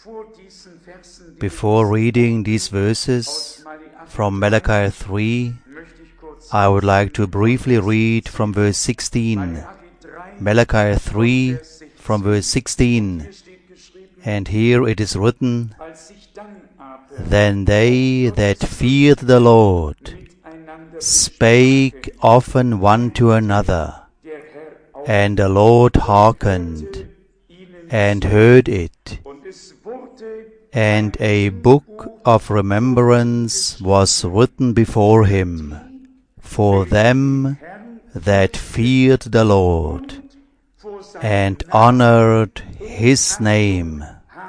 Before reading these verses from Malachi 3, I would like to briefly read from verse 16. Malachi 3 from verse 16. And here it is written, Then they that feared the Lord spake often one to another, and the Lord hearkened and heard it, and a book of remembrance was written before him for them that feared the Lord and honored his name.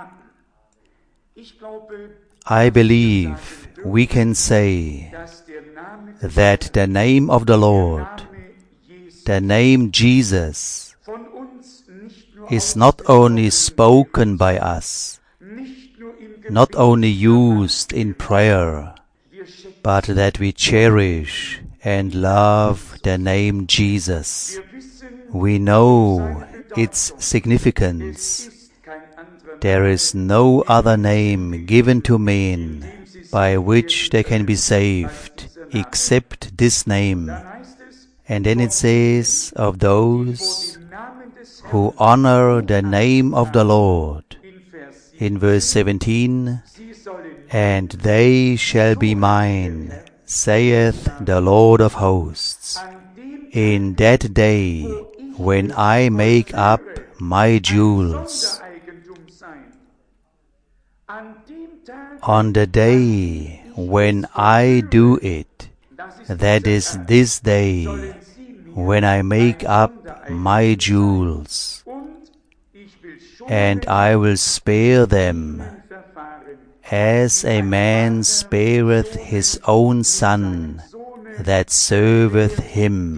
I believe we can say that the name of the Lord, the name Jesus, is not only spoken by us, not only used in prayer, but that we cherish and love the name Jesus. We know its significance. There is no other name given to men by which they can be saved except this name. And then it says of those who honor the name of the Lord, in verse 17, And they shall be mine, saith the Lord of hosts, in that day when I make up my jewels. On the day when I do it, that is this day, when I make up my jewels, and I will spare them, as a man spareth his own son that serveth him.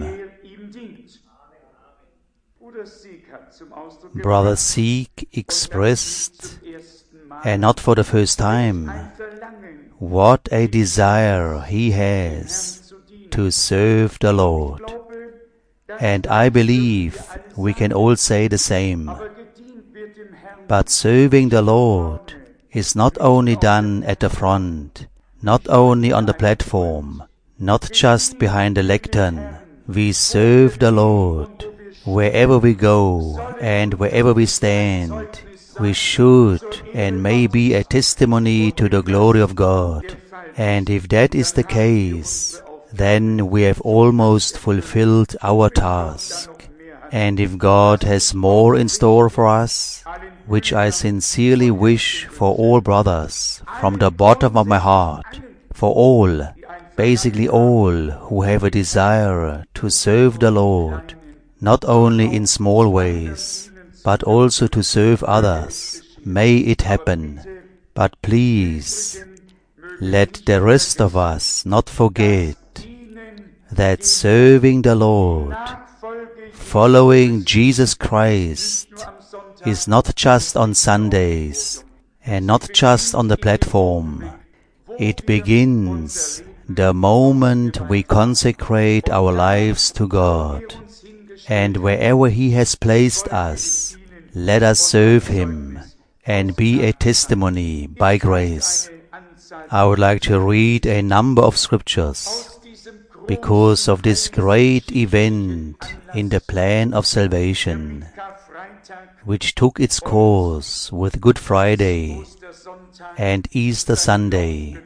Brother Sieg expressed, and not for the first time, what a desire he has to serve the Lord. And I believe we can all say the same. But serving the Lord is not only done at the front, not only on the platform, not just behind the lectern. We serve the Lord wherever we go and wherever we stand. We should and may be a testimony to the glory of God. And if that is the case, then we have almost fulfilled our task. And if God has more in store for us, which I sincerely wish for all brothers, from the bottom of my heart, for all, basically all, who have a desire to serve the Lord, not only in small ways, but also to serve others, may it happen. But please, let the rest of us not forget that serving the Lord, following Jesus Christ, is not just on Sundays and not just on the platform. It begins the moment we consecrate our lives to God. And wherever He has placed us, let us serve Him and be a testimony by grace. I would like to read a number of scriptures because of this great event in the plan of salvation, which took its course with Good Friday and Easter Sunday.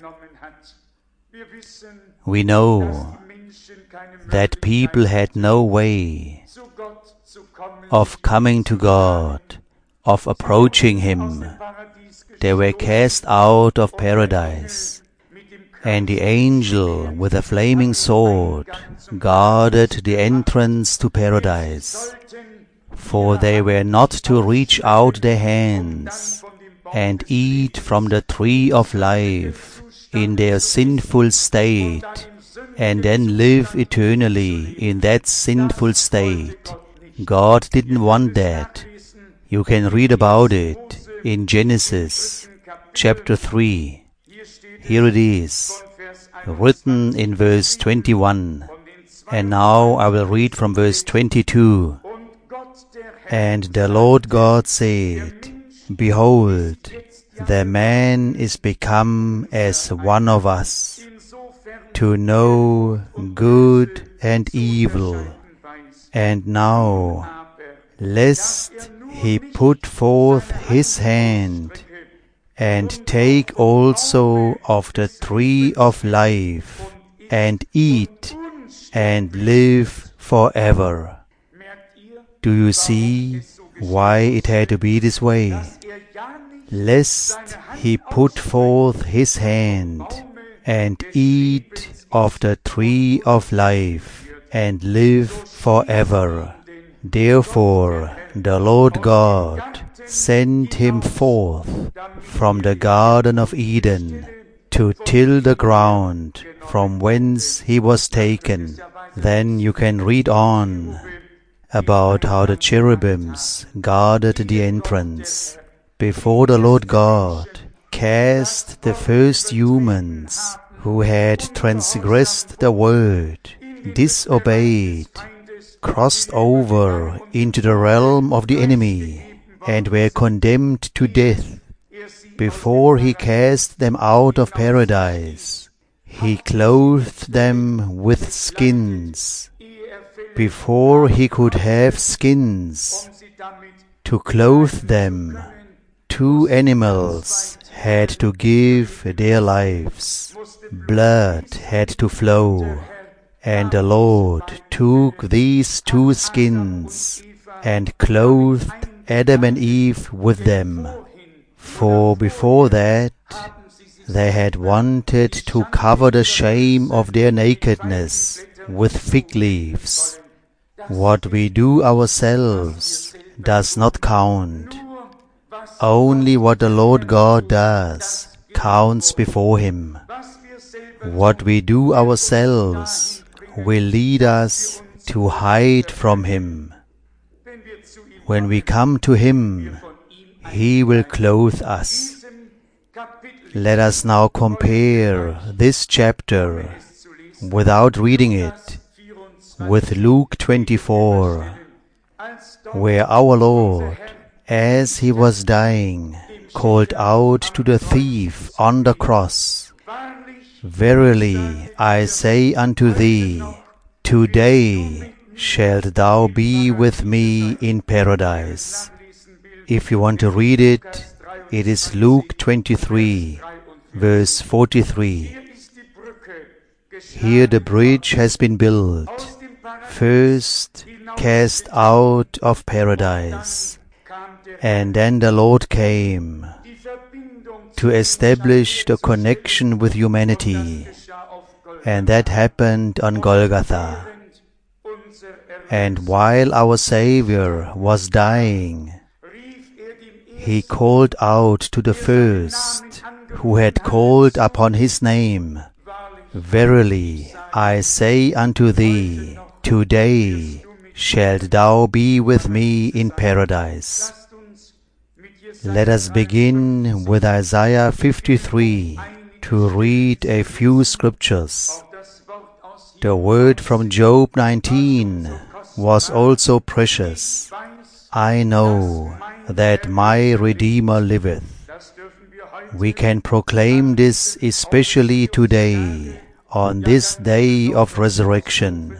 We know that people had no way of coming to God, of approaching Him. They were cast out of paradise, and the angel with a flaming sword guarded the entrance to paradise. For they were not to reach out their hands and eat from the tree of life in their sinful state, and then live eternally in that sinful state. God didn't want that. You can read about it in Genesis chapter 3. Here it is, written in verse 21. And now I will read from verse 22. And the Lord God said, Behold, The man is become as one of us, to know good and evil. And now, lest he put forth his hand, and take also of the tree of life, and eat, and live forever. Do you see why it had to be this way? Lest he put forth his hand, and eat of the tree of life, and live forever. Therefore the Lord God sent him forth from the Garden of Eden to till the ground from whence he was taken. Then you can read on about how the cherubims guarded the entrance before the Lord God cast the first humans who had transgressed the word, disobeyed, crossed over into the realm of the enemy, and were condemned to death. Before he cast them out of paradise, he clothed them with skins. Before he could have skins to clothe them, 2 animals had to give their lives. Blood had to flow. And the Lord took these 2 skins and clothed Adam and Eve with them. For before that, they had wanted to cover the shame of their nakedness with fig leaves. What we do ourselves does not count. Only what the Lord God does counts before Him. What we do ourselves will lead us to hide from Him. When we come to Him, He will clothe us. Let us now compare this chapter, without reading it, with Luke 24, where our Lord, as He was dying, called out to the thief on the cross, "Verily I say unto thee, today shalt thou be with me in paradise." If you want to read it, it is Luke 23, verse 43. Here the bridge has been built. First cast out of paradise, and then the Lord came to establish the connection with humanity, and that happened on Golgotha. And while our Savior was dying, He called out to the first who had called upon His name, "Verily I say unto thee, today shalt thou be with me in paradise." Let us begin with Isaiah 53 to read a few scriptures. The word from Job 19 was also precious. I know that my Redeemer liveth. We can proclaim this especially today, on this day of resurrection.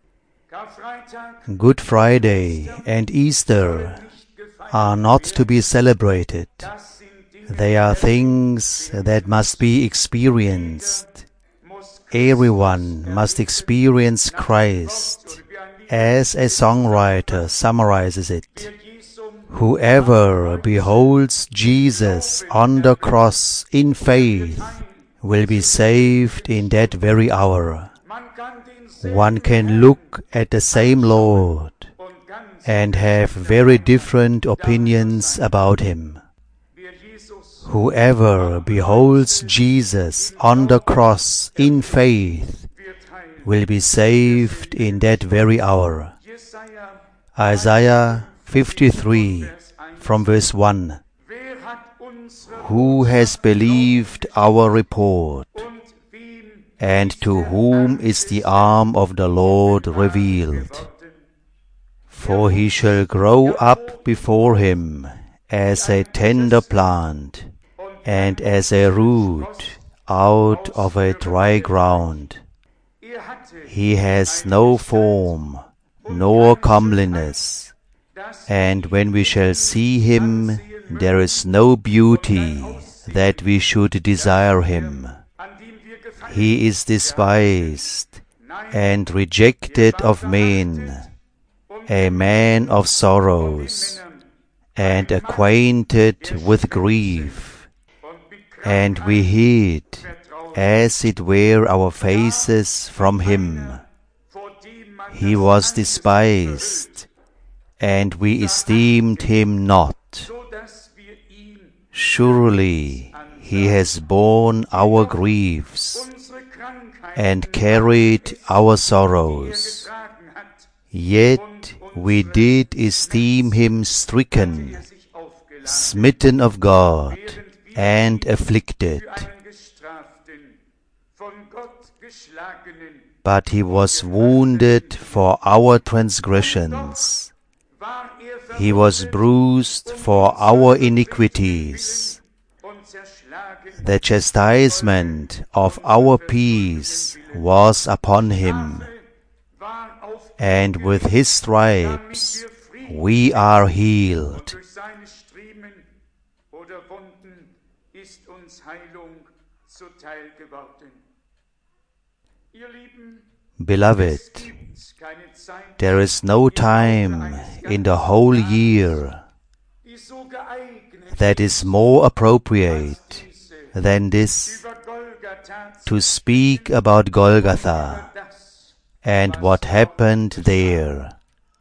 Good Friday and Easter are not to be celebrated. They are things that must be experienced. Everyone must experience Christ, as a songwriter summarizes it. Whoever beholds Jesus on the cross in faith will be saved in that very hour. One can look at the same Lord and have very different opinions about Him. Whoever beholds Jesus on the cross in faith will be saved in that very hour. Isaiah 53 from verse 1. Who has believed our report, and to whom is the arm of the Lord revealed? For he shall grow up before Him as a tender plant, and as a root out of a dry ground. He has no form, nor comeliness, and when we shall see him, there is no beauty that we should desire him. He is despised and rejected of men, a man of sorrows, and acquainted with grief. And we hid, as it were, our faces from him. He was despised, and we esteemed him not. Surely he has borne our griefs, and carried our sorrows. Yet we did esteem him stricken, smitten of God, and afflicted. But he was wounded for our transgressions. He was bruised for our iniquities. The chastisement of our peace was upon him, and with his stripes we are healed. Beloved, there is no time in the whole year that is more appropriate than this to speak about Golgotha and what happened there.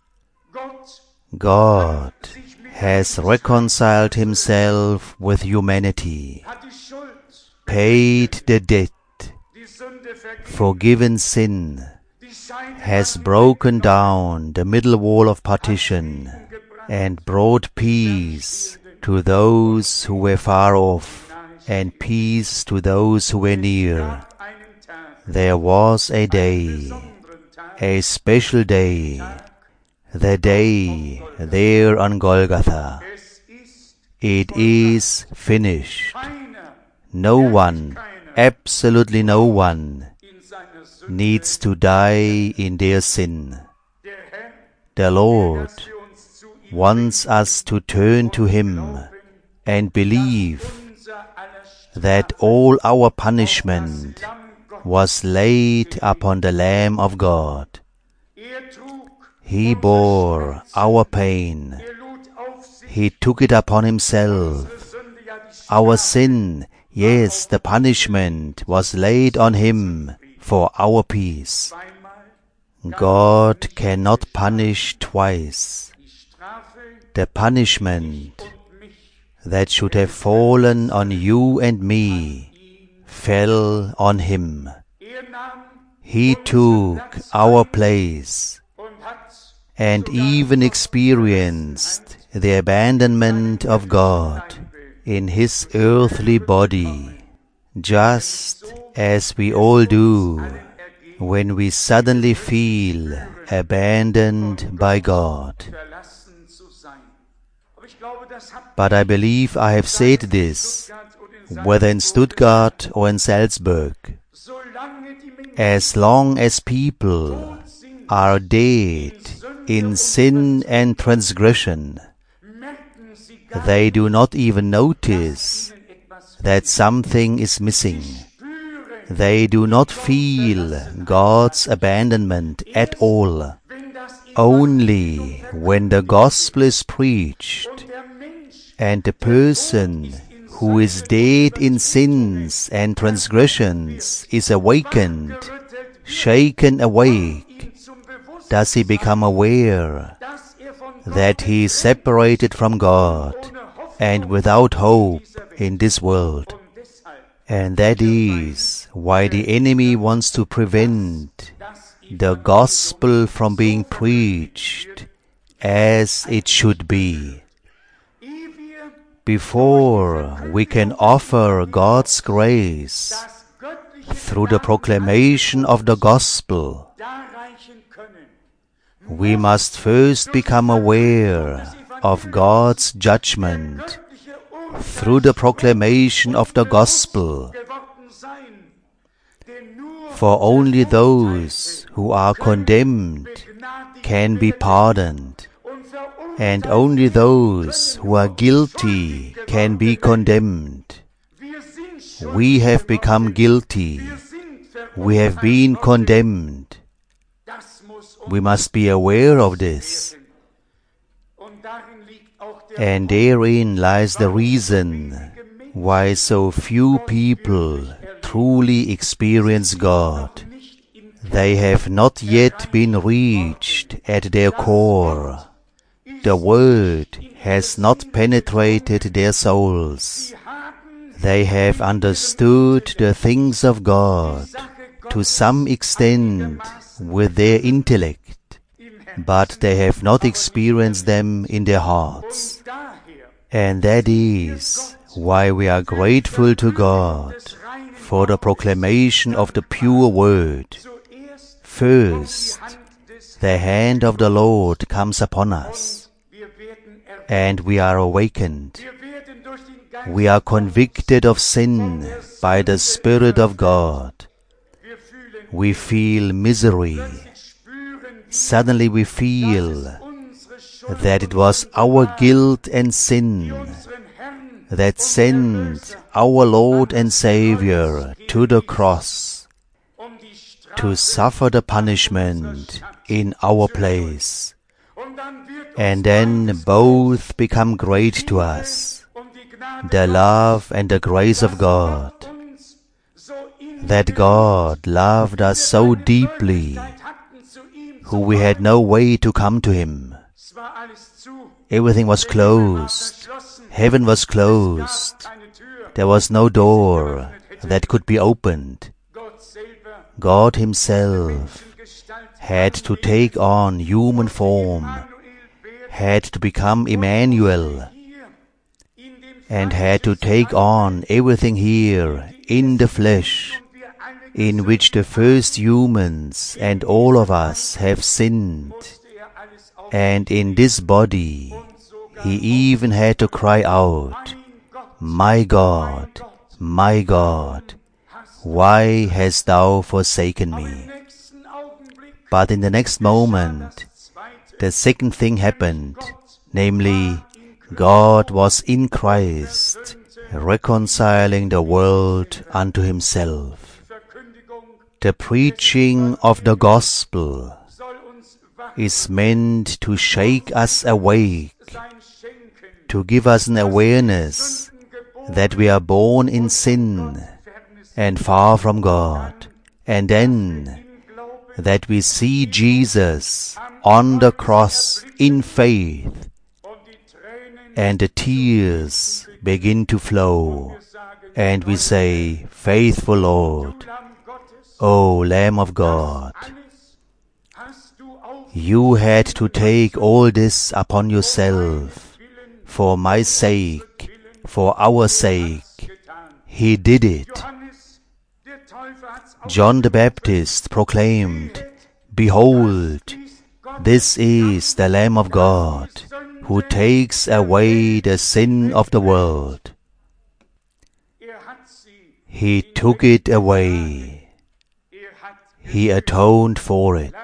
God has reconciled himself with humanity, paid the debt, forgiven sin, has broken down the middle wall of partition, and brought peace to those who were far off, and peace to those who were near. There was a day, a special day, the day there on Golgotha. It is finished. No one, absolutely no one, needs to die in their sin. The Lord wants us to turn to him and believe that all our punishment was laid upon the Lamb of God. He bore our pain. He took it upon himself. Our sin, yes, the punishment was laid on him for our peace. God cannot punish twice. The punishment that should have fallen on you and me fell on him. He took our place and even experienced the abandonment of God in his earthly body, just as we all do when we suddenly feel abandoned by God. But I believe I have said this, whether in Stuttgart or in Salzburg. As long as people are dead in sin and transgression, they do not even notice that something is missing. They do not feel God's abandonment at all. Only when the gospel is preached and the person who is dead in sins and transgressions is awakened, shaken awake, does he become aware that he is separated from God and without hope in this world. And that is why the enemy wants to prevent the gospel from being preached as it should be. Before we can offer God's grace through the proclamation of the gospel, we must first become aware of God's judgment through the proclamation of the gospel. For only those who are condemned can be pardoned, and only those who are guilty can be condemned. We have become guilty. We have been condemned. We must be aware of this. And therein lies the reason why so few people truly experience God. They have not yet been reached at their core. The Word has not penetrated their souls. They have understood the things of God to some extent with their intellect, but they have not experienced them in their hearts. And that is why we are grateful to God for the proclamation of the pure Word. First, the hand of the Lord comes upon us, and we are awakened. We are convicted of sin by the Spirit of God. We feel misery. Suddenly we feel that it was our guilt and sin that sent our Lord and Savior to the cross to suffer the punishment in our place. And then both become great to us, the love and the grace of God, that God loved us so deeply, who we had no way to come to Him. Everything was closed. Heaven was closed. There was no door that could be opened. God Himself had to take on human form, had to become Emmanuel, and had to take on everything here in the flesh, in which the first humans and all of us have sinned. And in this body, He even had to cry out, my God, why hast Thou forsaken me? But in the next moment, the second thing happened, namely, God was in Christ, reconciling the world unto Himself. The preaching of the gospel is meant to shake us awake, to give us an awareness that we are born in sin and far from God, and then that we see Jesus on the cross in faith, and the tears begin to flow, and we say, faithful Lord, O Lamb of God, You had to take all this upon Yourself, for my sake, for our sake. He did it. John the Baptist proclaimed, Behold, this is the Lamb of God, who takes away the sin of the world. He took it away. He atoned for it.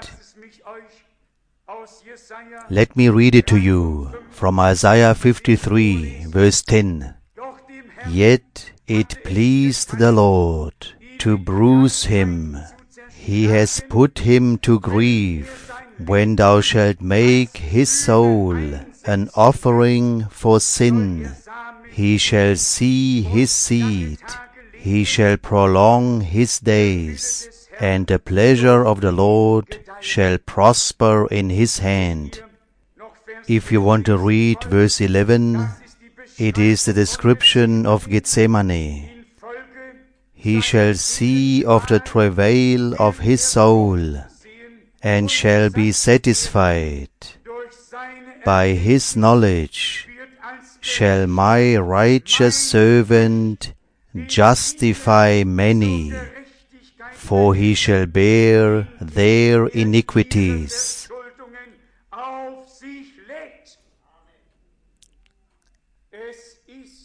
Let me read it to you from Isaiah 53, verse 10. Yet it pleased the Lord to bruise him. He has put him to grief. When thou shalt make his soul an offering for sin, he shall see his seed. He shall prolong his days, and the pleasure of the Lord shall prosper in his hand. If you want to read verse 11, it is the description of Gethsemane. He shall see of the travail of his soul, and shall be satisfied. By his knowledge shall my righteous servant justify many, for he shall bear their iniquities.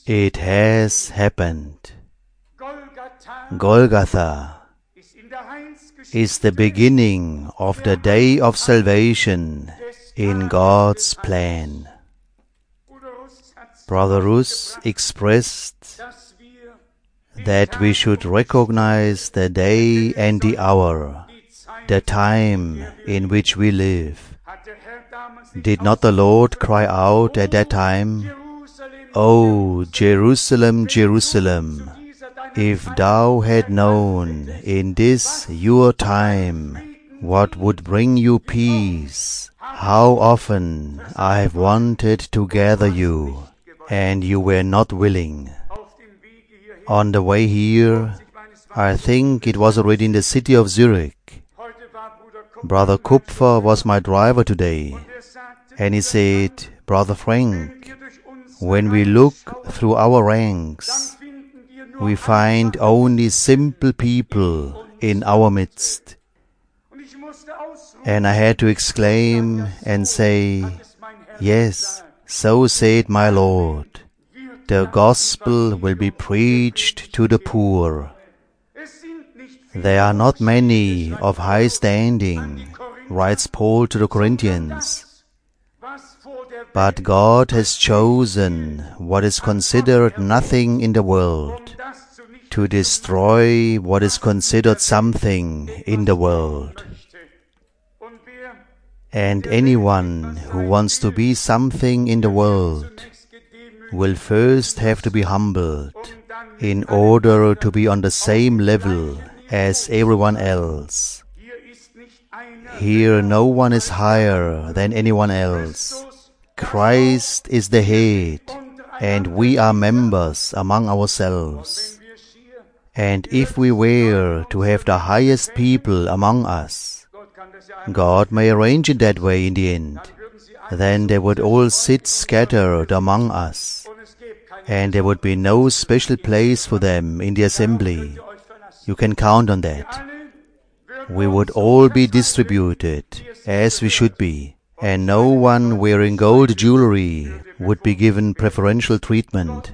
It has happened. Golgotha is the beginning of the day of salvation in God's plan. Brother Rus expressed that we should recognize the day and the hour, the time in which we live. Did not the Lord cry out at that time, "O Jerusalem, Jerusalem, if thou had known in this your time what would bring you peace, how often I have wanted to gather you, and you were not willing." On the way here, I think it was already in the city of Zurich, Brother Kupfer was my driver today, and he said, "Brother Frank, when we look through our ranks, we find only simple people in our midst." And I had to exclaim and say, "Yes, so said my Lord. The gospel will be preached to the poor. There are not many of high standing," writes Paul to the Corinthians, "but God has chosen what is considered nothing in the world to destroy what is considered something in the world." And anyone who wants to be something in the world will first have to be humbled in order to be on the same level as everyone else. Here no one is higher than anyone else. Christ is the head, and we are members among ourselves. And if we were to have the highest people among us, God may arrange it that way in the end, then they would all sit scattered among us, and there would be no special place for them in the assembly. You can count on that. We would all be distributed as we should be, and no one wearing gold jewelry would be given preferential treatment.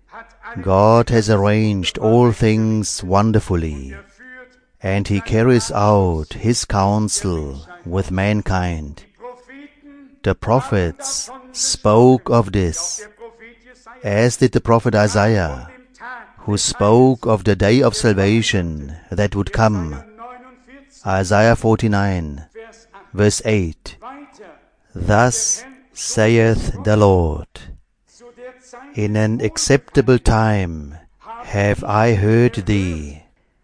God has arranged all things wonderfully, and He carries out His counsel with mankind. The prophets spoke of this, as did the prophet Isaiah, who spoke of the day of salvation that would come. Isaiah 49, verse 8. "Thus saith the Lord, in an acceptable time have I heard thee,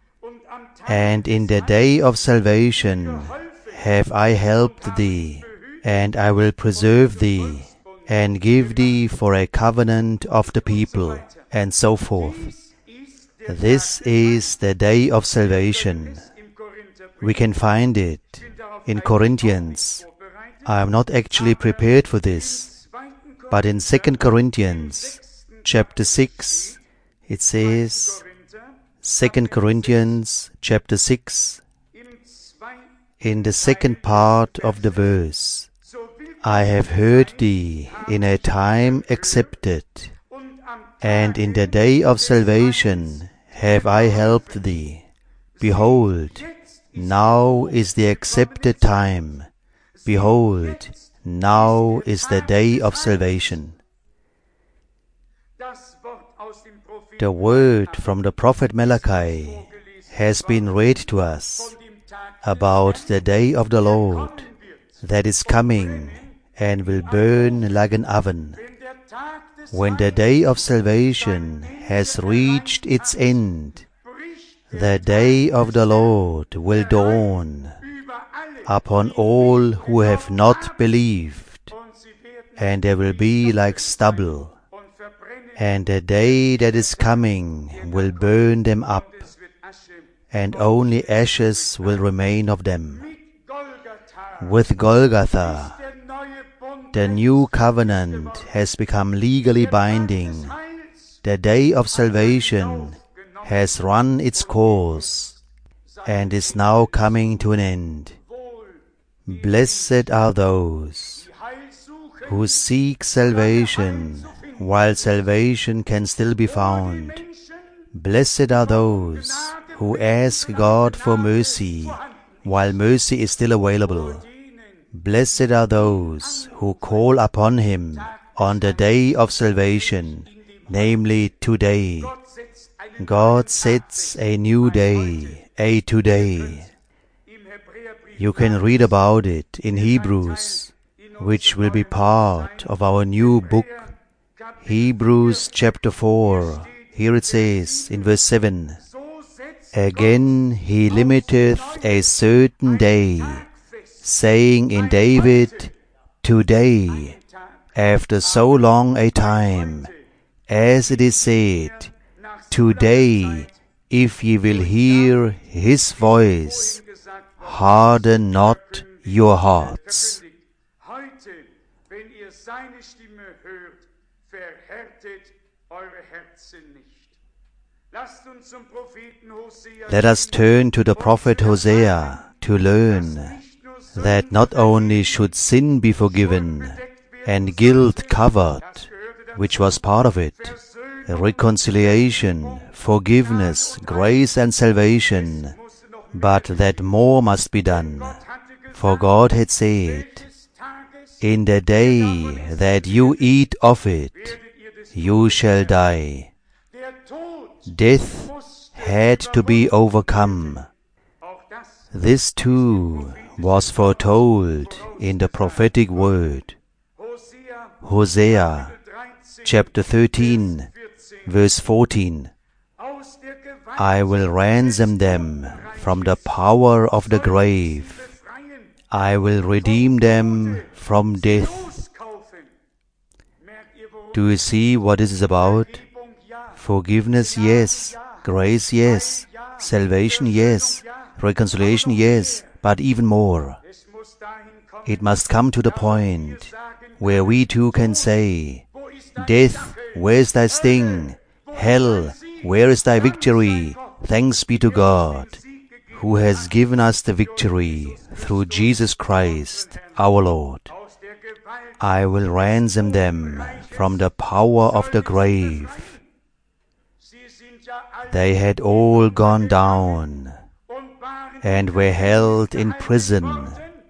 and in the day of salvation have I helped thee, and I will preserve thee, and give thee for a covenant of the people," and so forth. This is the day of salvation. We can find it in Corinthians. I am not actually prepared for this, but in 2 Corinthians chapter 6, it says, 2 Corinthians chapter 6, in the second part of the verse, "I have heard thee in a time accepted, and in the day of salvation have I helped thee. Behold, now is the accepted time. Behold, now is the day of salvation." The word from the prophet Malachi has been read to us about the day of the Lord that is coming and will burn like an oven. When the day of salvation has reached its end, the day of the Lord will dawn upon all who have not believed, and they will be like stubble, and the day that is coming will burn them up, and only ashes will remain of them. With Golgotha, the new covenant has become legally binding. The day of salvation has run its course and is now coming to an end. Blessed are those who seek salvation while salvation can still be found. Blessed are those who ask God for mercy while mercy is still available. Blessed are those who call upon Him on the day of salvation, namely today. God sets a new day, a today. You can read about it in Hebrews, which will be part of our new book, Hebrews chapter 4. Here it says in verse 7, Again He limiteth a certain day, saying in David, Today, after so long a time, as it is said, Today, if ye will hear His voice, harden not your hearts. Let us turn to the prophet Hosea to learn that not only should sin be forgiven and guilt covered, which was part of it, reconciliation, forgiveness, grace and salvation, but that more must be done. For God had said, In the day that you eat of it, you shall die. Death had to be overcome. This too was foretold in the prophetic word. Hosea chapter 13, verse 14. I will ransom them from the power of the grave. I will redeem them from death. Do you see what this is about? Forgiveness, yes. Grace, yes. Salvation, yes. Reconciliation, yes. But even more. It must come to the point where we too can say, Death, where is thy sting? Hell, where is thy victory? Thanks be to God, who has given us the victory through Jesus Christ, our Lord. I will ransom them from the power of the grave. They had all gone down and were held in prison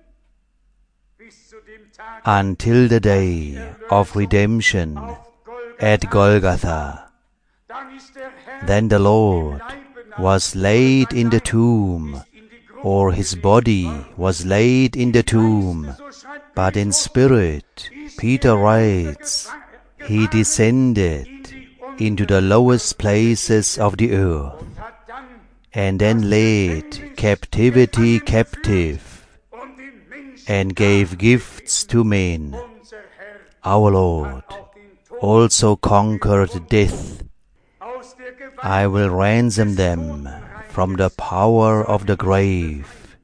until the day of redemption at Golgotha. Then the Lord was laid in the tomb, or His body was laid in the tomb, but in spirit, Peter writes, He descended into the lowest places of the earth, and then led captivity captive, and gave gifts to men. Our Lord also conquered death. I will ransom them from the power of the grave.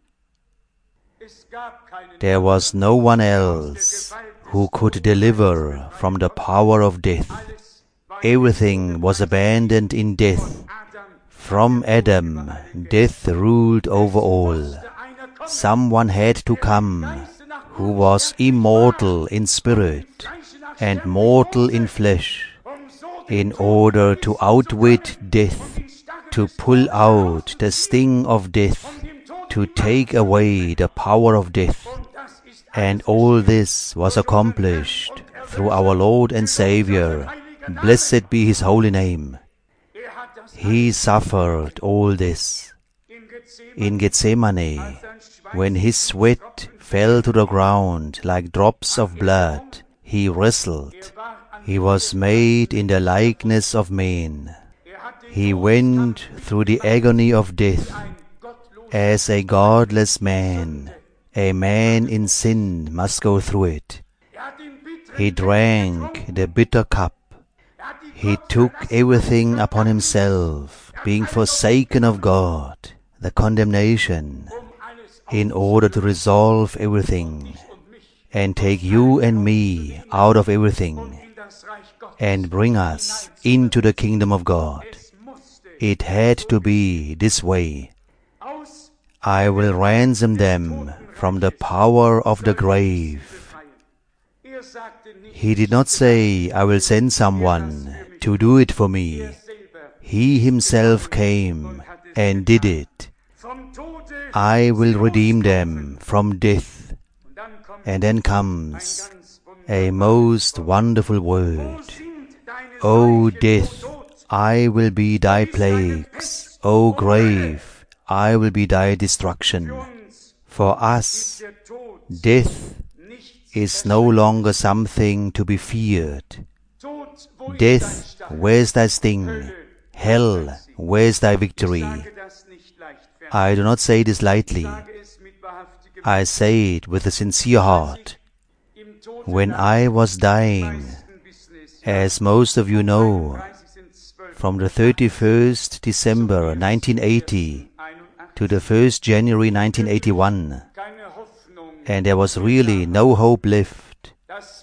There was no one else who could deliver from the power of death. Everything was abandoned in death. From Adam, death ruled over all. Someone had to come who was immortal in spirit and mortal in flesh, in order to outwit death, to pull out the sting of death, to take away the power of death. And all this was accomplished through our Lord and Savior. Blessed be His holy name. He suffered all this. In Gethsemane, when His sweat fell to the ground like drops of blood, He wrestled. He was made in the likeness of men. He went through the agony of death as a godless man. A man in sin must go through it. He drank the bitter cup. He took everything upon Himself, being forsaken of God, the condemnation, in order to resolve everything, and take you and me out of everything, and bring us into the kingdom of God. It had to be this way. I will ransom them from the power of the grave. He did not say, I will send someone to do it for me. He himself came and did it. I will redeem them from death. And then comes a most wonderful word. O death, I will be thy plagues. O grave, I will be thy destruction. For us, death is no longer something to be feared. Death, where's thy sting? Hell, where's thy victory? I do not say this lightly. I say it with a sincere heart. When I was dying, as most of you know, from the 31st December 1980 to the 1st January 1981, and there was really no hope left.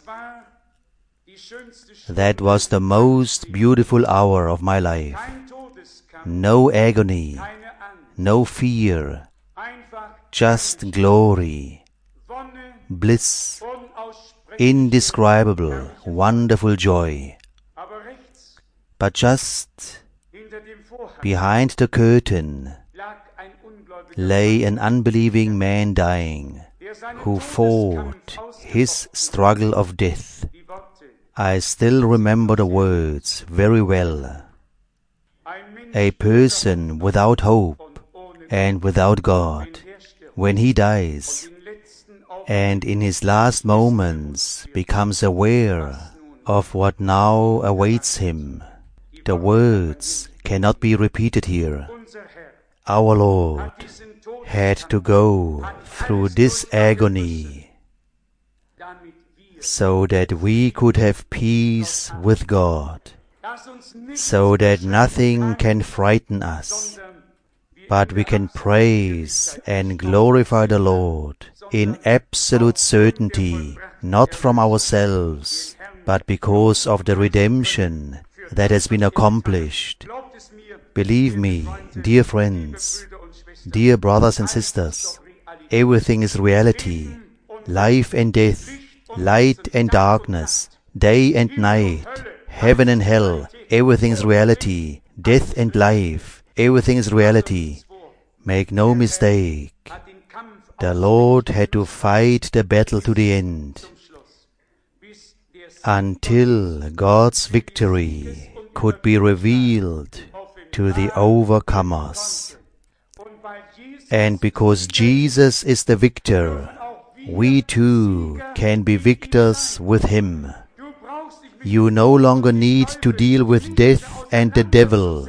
That was the most beautiful hour of my life. No agony, no fear, just glory, bliss, indescribable, wonderful joy. But just behind the curtain lay an unbelieving man dying, who fought his struggle of death. I still remember the words very well. A person without hope and without God, when he dies and in his last moments becomes aware of what now awaits him, the words cannot be repeated here. Our Lord had to go through this agony so that we could have peace with God, so that nothing can frighten us, but we can praise and glorify the Lord in absolute certainty, not from ourselves, but because of the redemption that has been accomplished. Believe me, dear friends, dear brothers and sisters, everything is reality. Life and death, light and darkness, day and night, heaven and hell, everything is reality. Death and life, everything is reality. Make no mistake, the Lord had to fight the battle to the end, until God's victory could be revealed to the overcomers. And because Jesus is the victor, we too can be victors with Him. You no longer need to deal with death and the devil.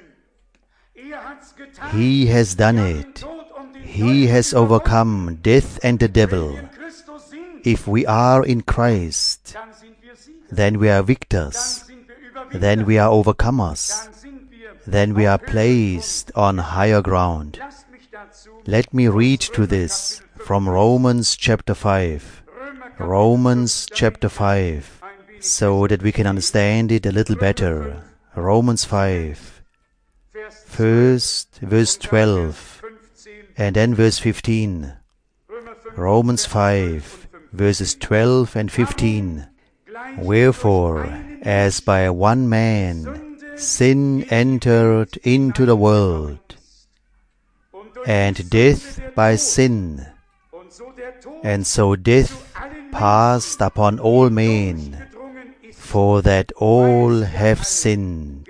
He has done it. He has overcome death and the devil. If we are in Christ, then we are victors. Then we are overcomers. Then we are placed on higher ground. Let me read to this from Romans chapter 5. Romans chapter 5, so that we can understand it a little better. Romans 5, first verse 12, and then verse 15. Romans 5, verses 12 and 15. Wherefore, as by one man sin entered into the world, and death by sin, and so death passed upon all men, for that all have sinned.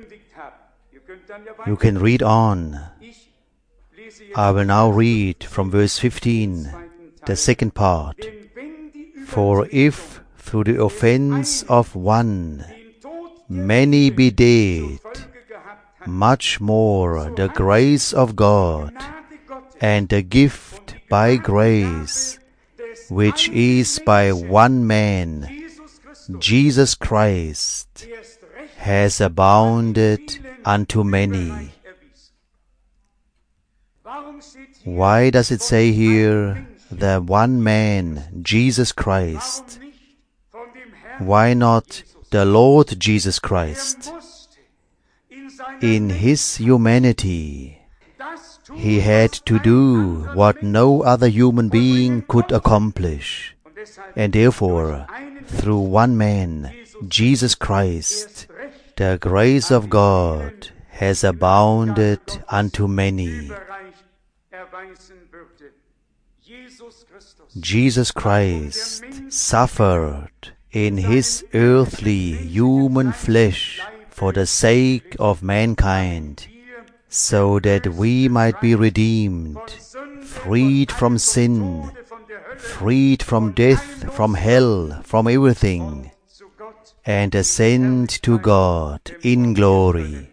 You can read on. I will now read from verse 15, the second part. For if through the offense of one many be dead, much more the grace of God and the gift by grace, which is by one man, Jesus Christ, has abounded unto many. Why does it say here, the one man, Jesus Christ? Why not the Lord Jesus Christ? In His humanity, He had to do what no other human being could accomplish. And therefore, through one man, Jesus Christ, the grace of God has abounded unto many. Jesus Christ suffered in his earthly human flesh for the sake of mankind, so that we might be redeemed, freed from sin, freed from death, from hell, from everything, and ascend to God in glory.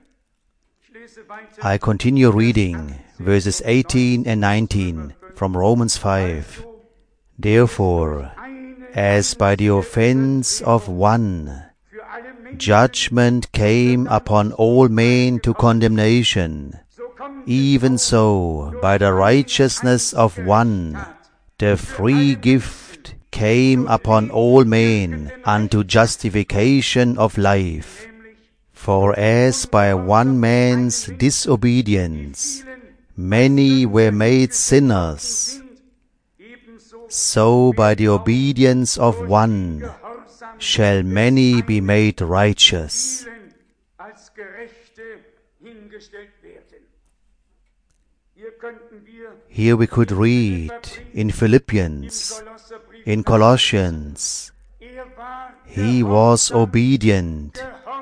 I continue reading verses 18 and 19 from Romans 5. Therefore, as by the offense of one, judgment came upon all men to condemnation, even so by the righteousness of one, the free gift came upon all men unto justification of life. For as by one man's disobedience many were made sinners, so by the obedience of one shall many be made righteous. Here we could read in Philippians, in Colossians, he was obedient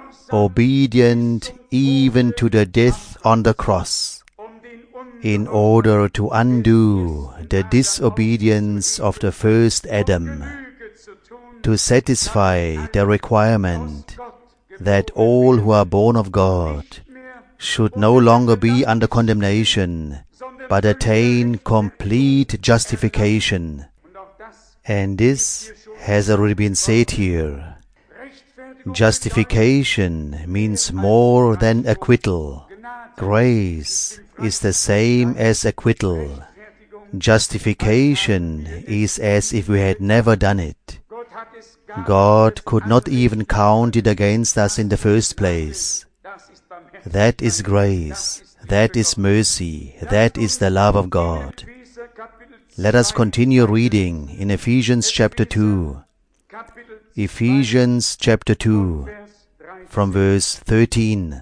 even to the death on the cross, in order to undo the disobedience of the first Adam, to satisfy the requirement that all who are born of God should no longer be under condemnation, but attain complete justification. And this has already been said here. Justification means more than acquittal. Grace is the same as acquittal. Justification is as if we had never done it. God could not even count it against us in the first place. That is grace. That is mercy. That is the love of God. Let us continue reading in Ephesians chapter 2. Ephesians chapter 2, from verse 13.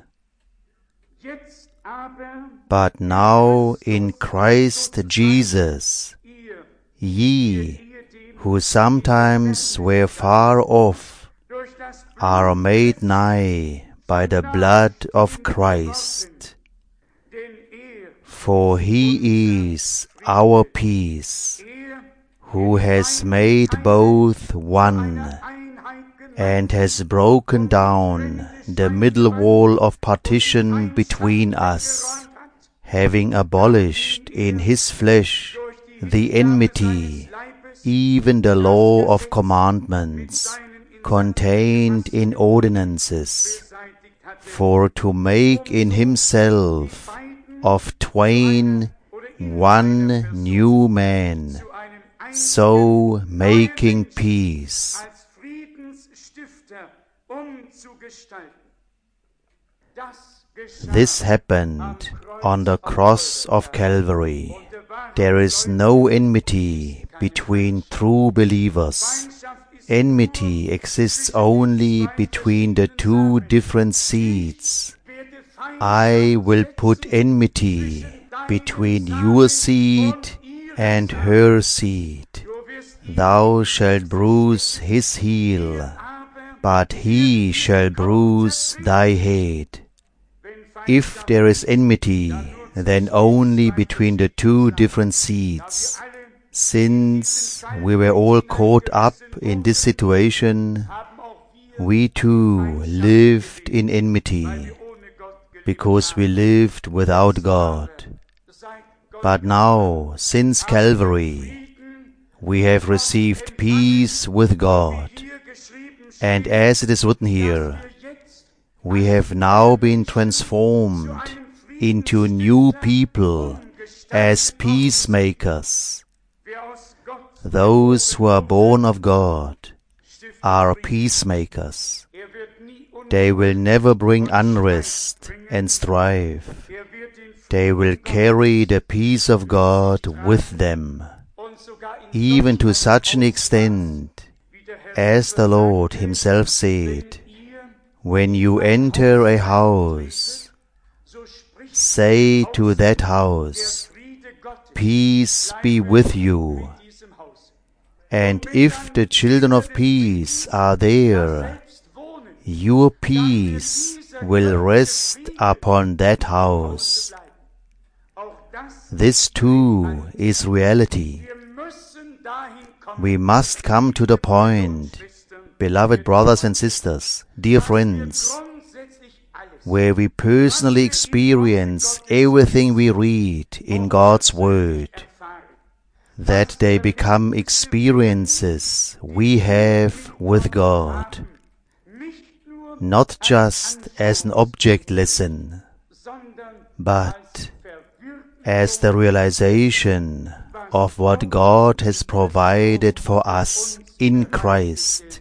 But now in Christ Jesus, ye, who sometimes were far off, are made nigh by the blood of Christ. For he is our peace, who has made both one, and has broken down the middle wall of partition between us, having abolished in his flesh the enmity, even the law of commandments contained in ordinances, for to make in himself of twain one new man, so making peace. This happened on the cross of Calvary. There is no enmity between true believers. Enmity exists only between the two different seeds. I will put enmity between your seed and her seed. Thou shalt bruise his heel, but he shall bruise thy head. If there is enmity, then only between the two different seeds. Since we were all caught up in this situation, we too lived in enmity, because we lived without God. But now, since Calvary, we have received peace with God. And as it is written here, we have now been transformed into new people as peacemakers. Those who are born of God are peacemakers. They will never bring unrest and strife. They will carry the peace of God with them, even to such an extent As the Lord himself said, when you enter a house, say to that house, peace be with you. And if the children of peace are there, your peace will rest upon that house. This too is reality. We must come to the point, beloved brothers and sisters, dear friends, where we personally experience everything we read in God's Word, that they become experiences we have with God, not just as an object lesson, but as the realization of what God has provided for us in Christ.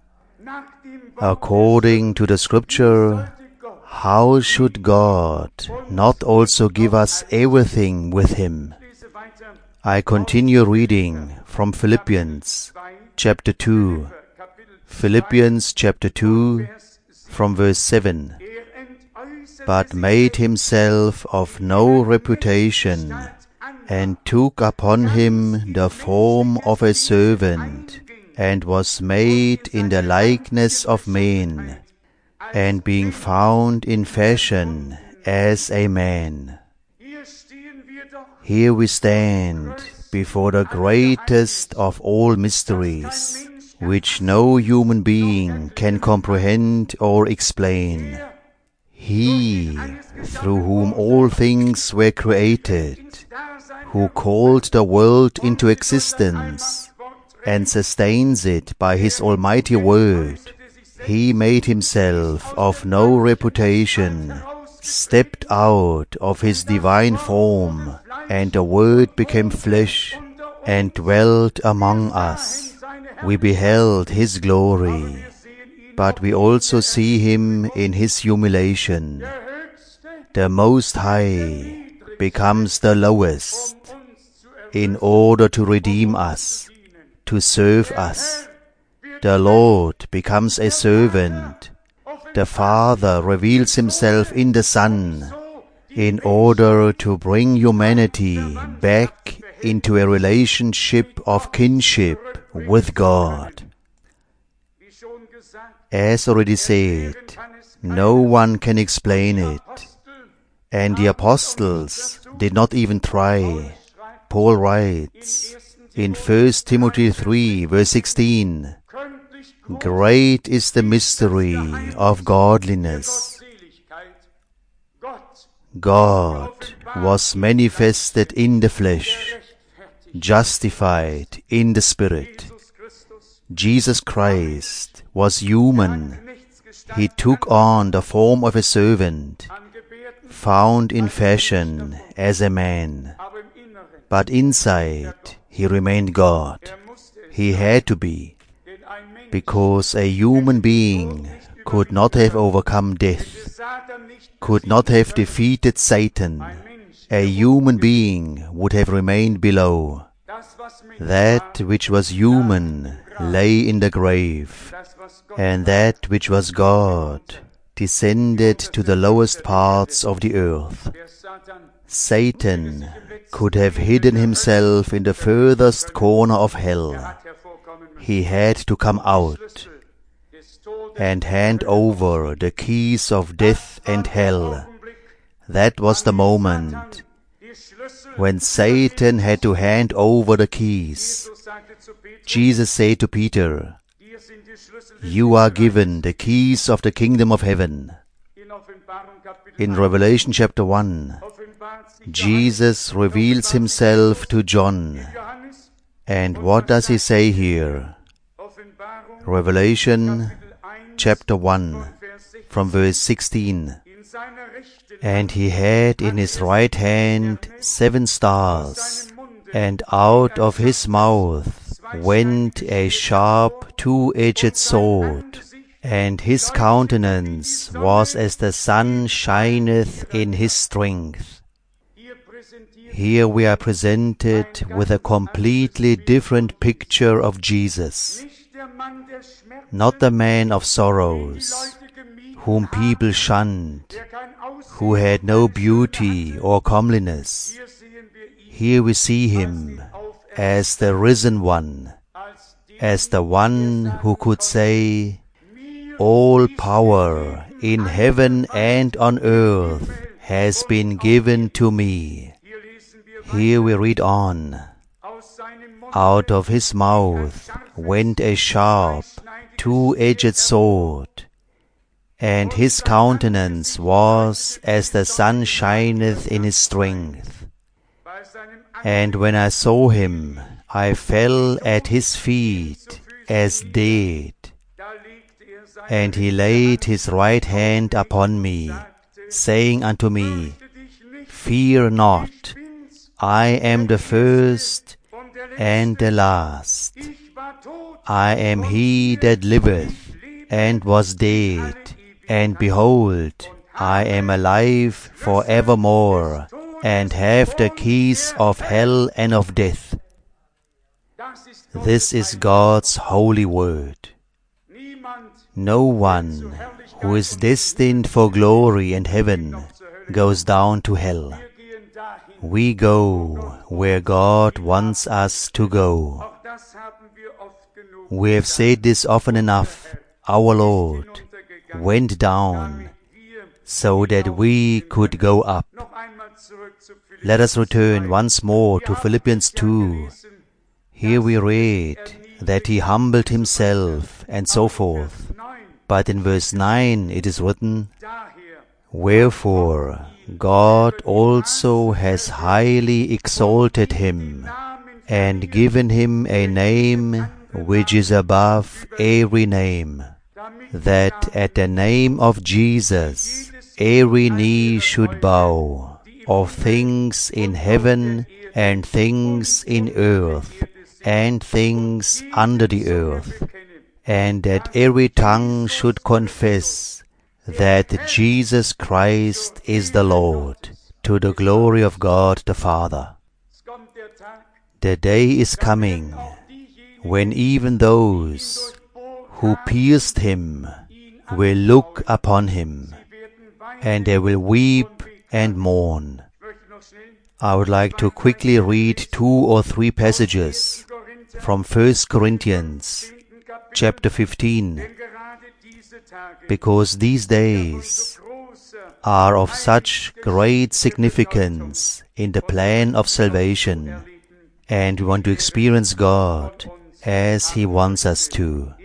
According to the Scripture, how should God not also give us everything with Him? I continue reading from Philippians chapter 2. Philippians chapter 2 from verse 7. But made himself of no reputation, and took upon him the form of a servant, and was made in the likeness of men, and being found in fashion as a man. Here we stand before the greatest of all mysteries, which no human being can comprehend or explain. He, through whom all things were created, who called the world into existence and sustains it by His almighty word, He made Himself of no reputation, stepped out of His divine form, and the Word became flesh and dwelt among us. We beheld His glory, but we also see Him in His humiliation. The Most High becomes the lowest in order to redeem us, to serve us. The Lord becomes a servant. The Father reveals Himself in the Son in order to bring humanity back into a relationship of kinship with God. As already said, no one can explain it, and the apostles did not even try. Paul writes in 1 Timothy 3, verse 16, "Great is the mystery of godliness. God was manifested in the flesh, justified in the Spirit. Jesus Christ was human. He took on the form of a servant, found in fashion as a man. But inside, He remained God. He had to be, because a human being could not have overcome death, could not have defeated Satan. A human being would have remained below. That which was human lay in the grave, and that which was God descended to the lowest parts of the earth. Satan could have hidden himself in the furthest corner of hell. He had to come out and hand over the keys of death and hell. That was the moment when Satan had to hand over the keys. Jesus said to Peter, "You are given the keys of the kingdom of heaven." In Revelation chapter 1, Jesus reveals Himself to John. And what does He say here? Revelation chapter 1, from verse 16. "And He had in His right hand 7 stars, and out of His mouth went a sharp 2-edged sword, and His countenance was as the sun shineth in His strength." Here we are presented with a completely different picture of Jesus. not the man of sorrows, whom people shunned, who had no beauty or comeliness. Here we see him as the risen one, as the one who could say, "All power in heaven and on earth has been given to me." Here we read on. Out of his mouth went a sharp, two-edged sword, and his countenance was as the sun shineth in his strength. And when I saw him, I fell at his feet as dead. And he laid his right hand upon me, saying unto me, "Fear not, I am the first and the last. I am he that liveth and was dead, and behold, I am alive for evermore, and have the keys of hell and of death." This is God's holy word. No one who is destined for glory and heaven goes down to hell. We go where God wants us to go. We have said this often enough. Our Lord went down so that we could go up. Let us return once more to Philippians 2. Here we read that he humbled himself and so forth. But in verse 9 it is written, "Wherefore God also has highly exalted him, and given him a name which is above every name, that at the name of Jesus every knee should bow, of things in heaven and things in earth and things under the earth, and that every tongue should confess that Jesus Christ is the Lord, to the glory of God the Father." The day is coming when even those who pierced him will look upon him, and they will weep and mourn. I would like to quickly read 2 or 3 passages from 1 Corinthians chapter 15, because these days are of such great significance in the plan of salvation, and we want to experience God as he wants us to.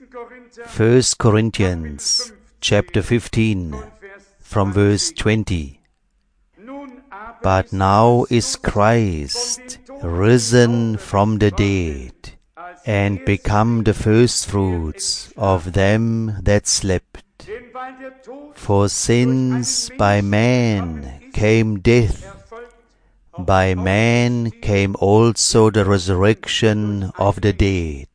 1 Corinthians chapter 15 from verse 20. "But now is Christ risen from the dead, and become the firstfruits of them that slept. For since by man came death, by man came also the resurrection of the dead."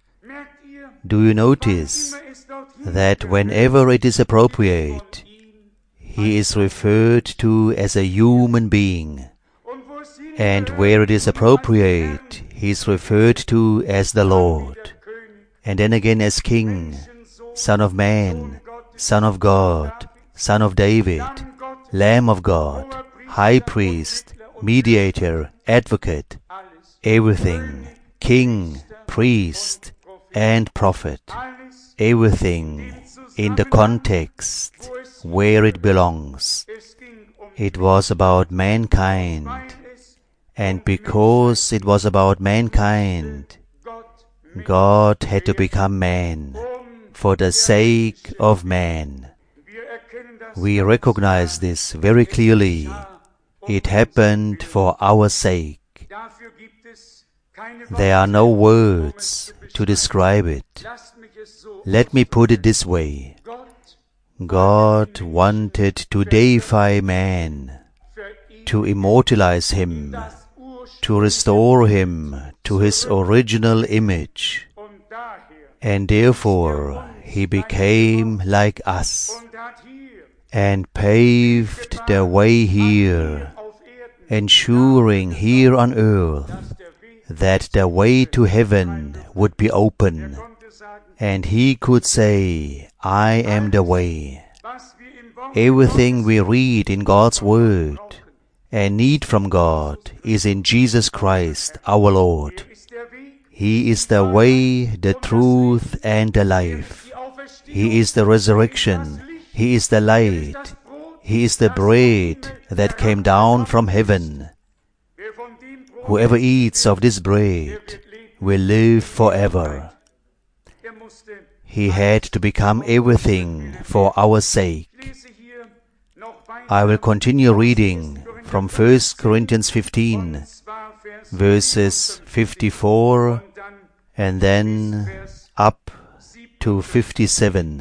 Do you notice that whenever it is appropriate, he is referred to as a human being, and where it is appropriate, he is referred to as the Lord, and then again as King, Son of Man, Son of God, Son of David, Lamb of God, High Priest, Mediator, Advocate, everything, King, Priest, and Prophet, everything in the context where it belongs. It was about mankind, and because it was about mankind, God had to become man for the sake of man. We recognize this very clearly. It happened for our sake. There are no words to describe it. Let me put it this way. God wanted to deify man, to immortalize him, to restore him to his original image, and therefore he became like us and paved the way here, ensuring here on earth that the way to heaven would be open, and he could say, I am the way. Everything we read in God's Word and need from God is in Jesus Christ, our Lord. He is the way, the truth, and the life. He is the resurrection. He is the light. He is the bread that came down from heaven. Whoever eats of this bread will live forever. He had to become everything for our sake. I will continue reading from 1 Corinthians 15, verses 54 and then up to 57.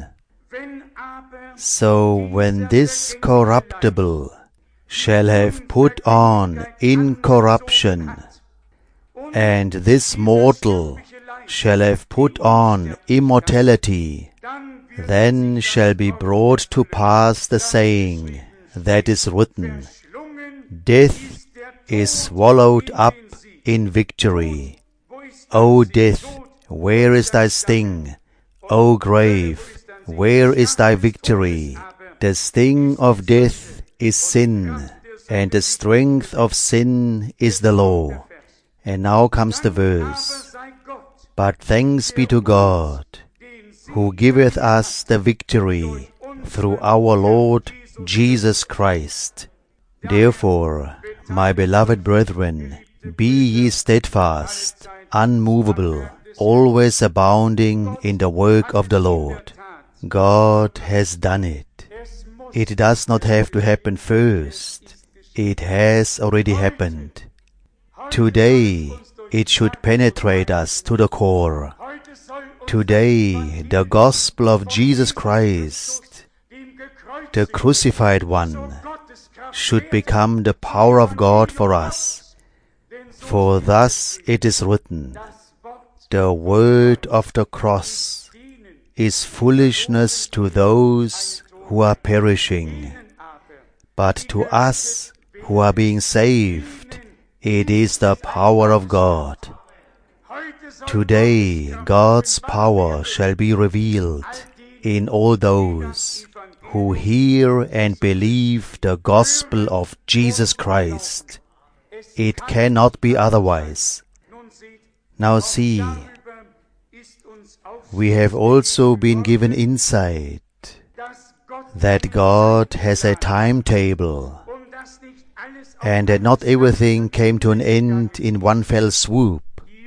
So when this corruptible shall have put on incorruption, and this mortal shall have put on immortality, then shall be brought to pass the saying that is written, Death is swallowed up in victory. O death, where is thy sting? O grave, where is thy victory? The sting of death is sin, and the strength of sin is the law. And now comes the verse. But thanks be to God, who giveth us the victory through our Lord Jesus Christ. Therefore, my beloved brethren, be ye steadfast, unmovable, always abounding in the work of the Lord. God has done it. It does not have to happen first. It has already happened. Today, it should penetrate us to the core. Today, the gospel of Jesus Christ, the crucified one, should become the power of God for us. For thus it is written, the word of the cross is foolishness to those who are perishing, but to us who are being saved, it is the power of God. Today God's power shall be revealed in all those who hear and believe the gospel of Jesus Christ. It cannot be otherwise. Now see, we have also been given insight that God has a timetable, and that not everything came to an end in one fell swoop.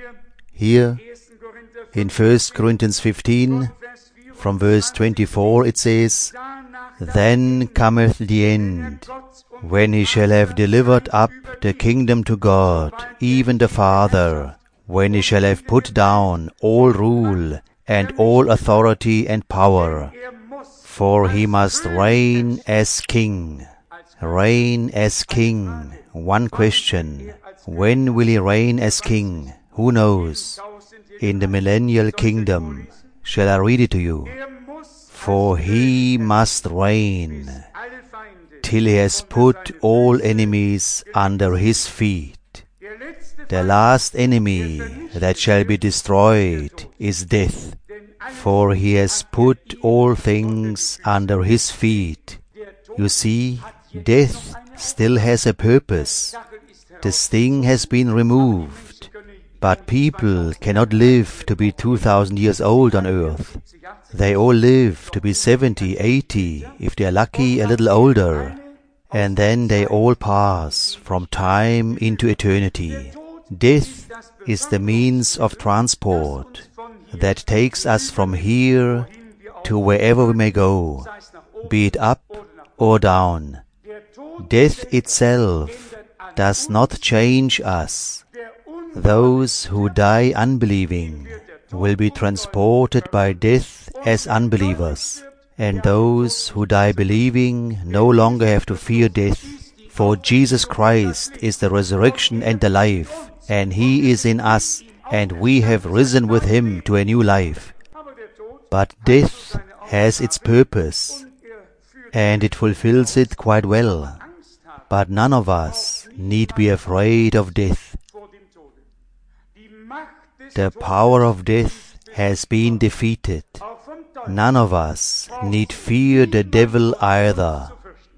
Here, in 1 Corinthians 15, from verse 24, it says, Then cometh the end, when he shall have delivered up the kingdom to God, even the Father, when he shall have put down all rule and all authority and power. For he must reign as king. Reign as king. One question. When will he reign as king? Who knows? In the millennial kingdom. Shall I read it to you? For he must reign till he has put all enemies under his feet. The last enemy that shall be destroyed is death. For he has put all things under his feet. You see, death still has a purpose. The sting has been removed. But people cannot live to be 2,000 years old on earth. They all live to be 70, 80, if they are lucky a little older. And then they all pass from time into eternity. Death is the means of transport that takes us from here to wherever we may go, be it up or down. Death itself does not change us. Those who die unbelieving will be transported by death as unbelievers, and those who die believing no longer have to fear death, for Jesus Christ is the resurrection and the life, and He is in us, and we have risen with Him to a new life. But death has its purpose, and it fulfills it quite well. But none of us need be afraid of death. The power of death has been defeated. None of us need fear the devil either.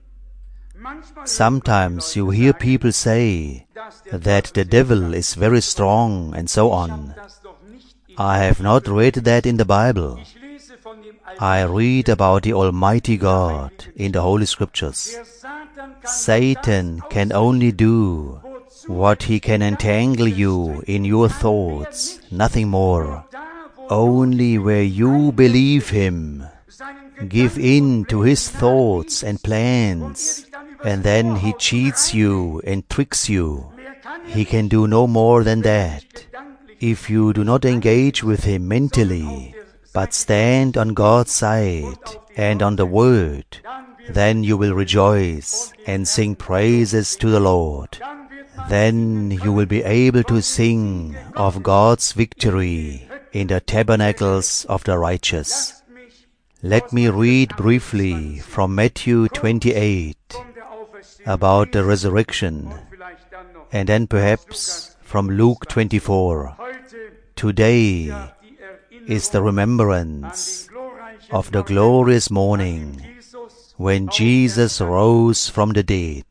Sometimes you hear people say that the devil is very strong and so on. I have not read that in the Bible. I read about the Almighty God in the Holy Scriptures. Satan can only do what he can entangle you in your thoughts, nothing more. Only where you believe him, give in to his thoughts and plans, and then he cheats you and tricks you. He can do no more than that. If you do not engage with him mentally, but stand on God's side and on the Word, then you will rejoice and sing praises to the Lord. Then you will be able to sing of God's victory in the tabernacles of the righteous. Let me read briefly from Matthew 28 about the resurrection, and then perhaps from Luke 24. Today is the remembrance of the glorious morning when Jesus rose from the dead.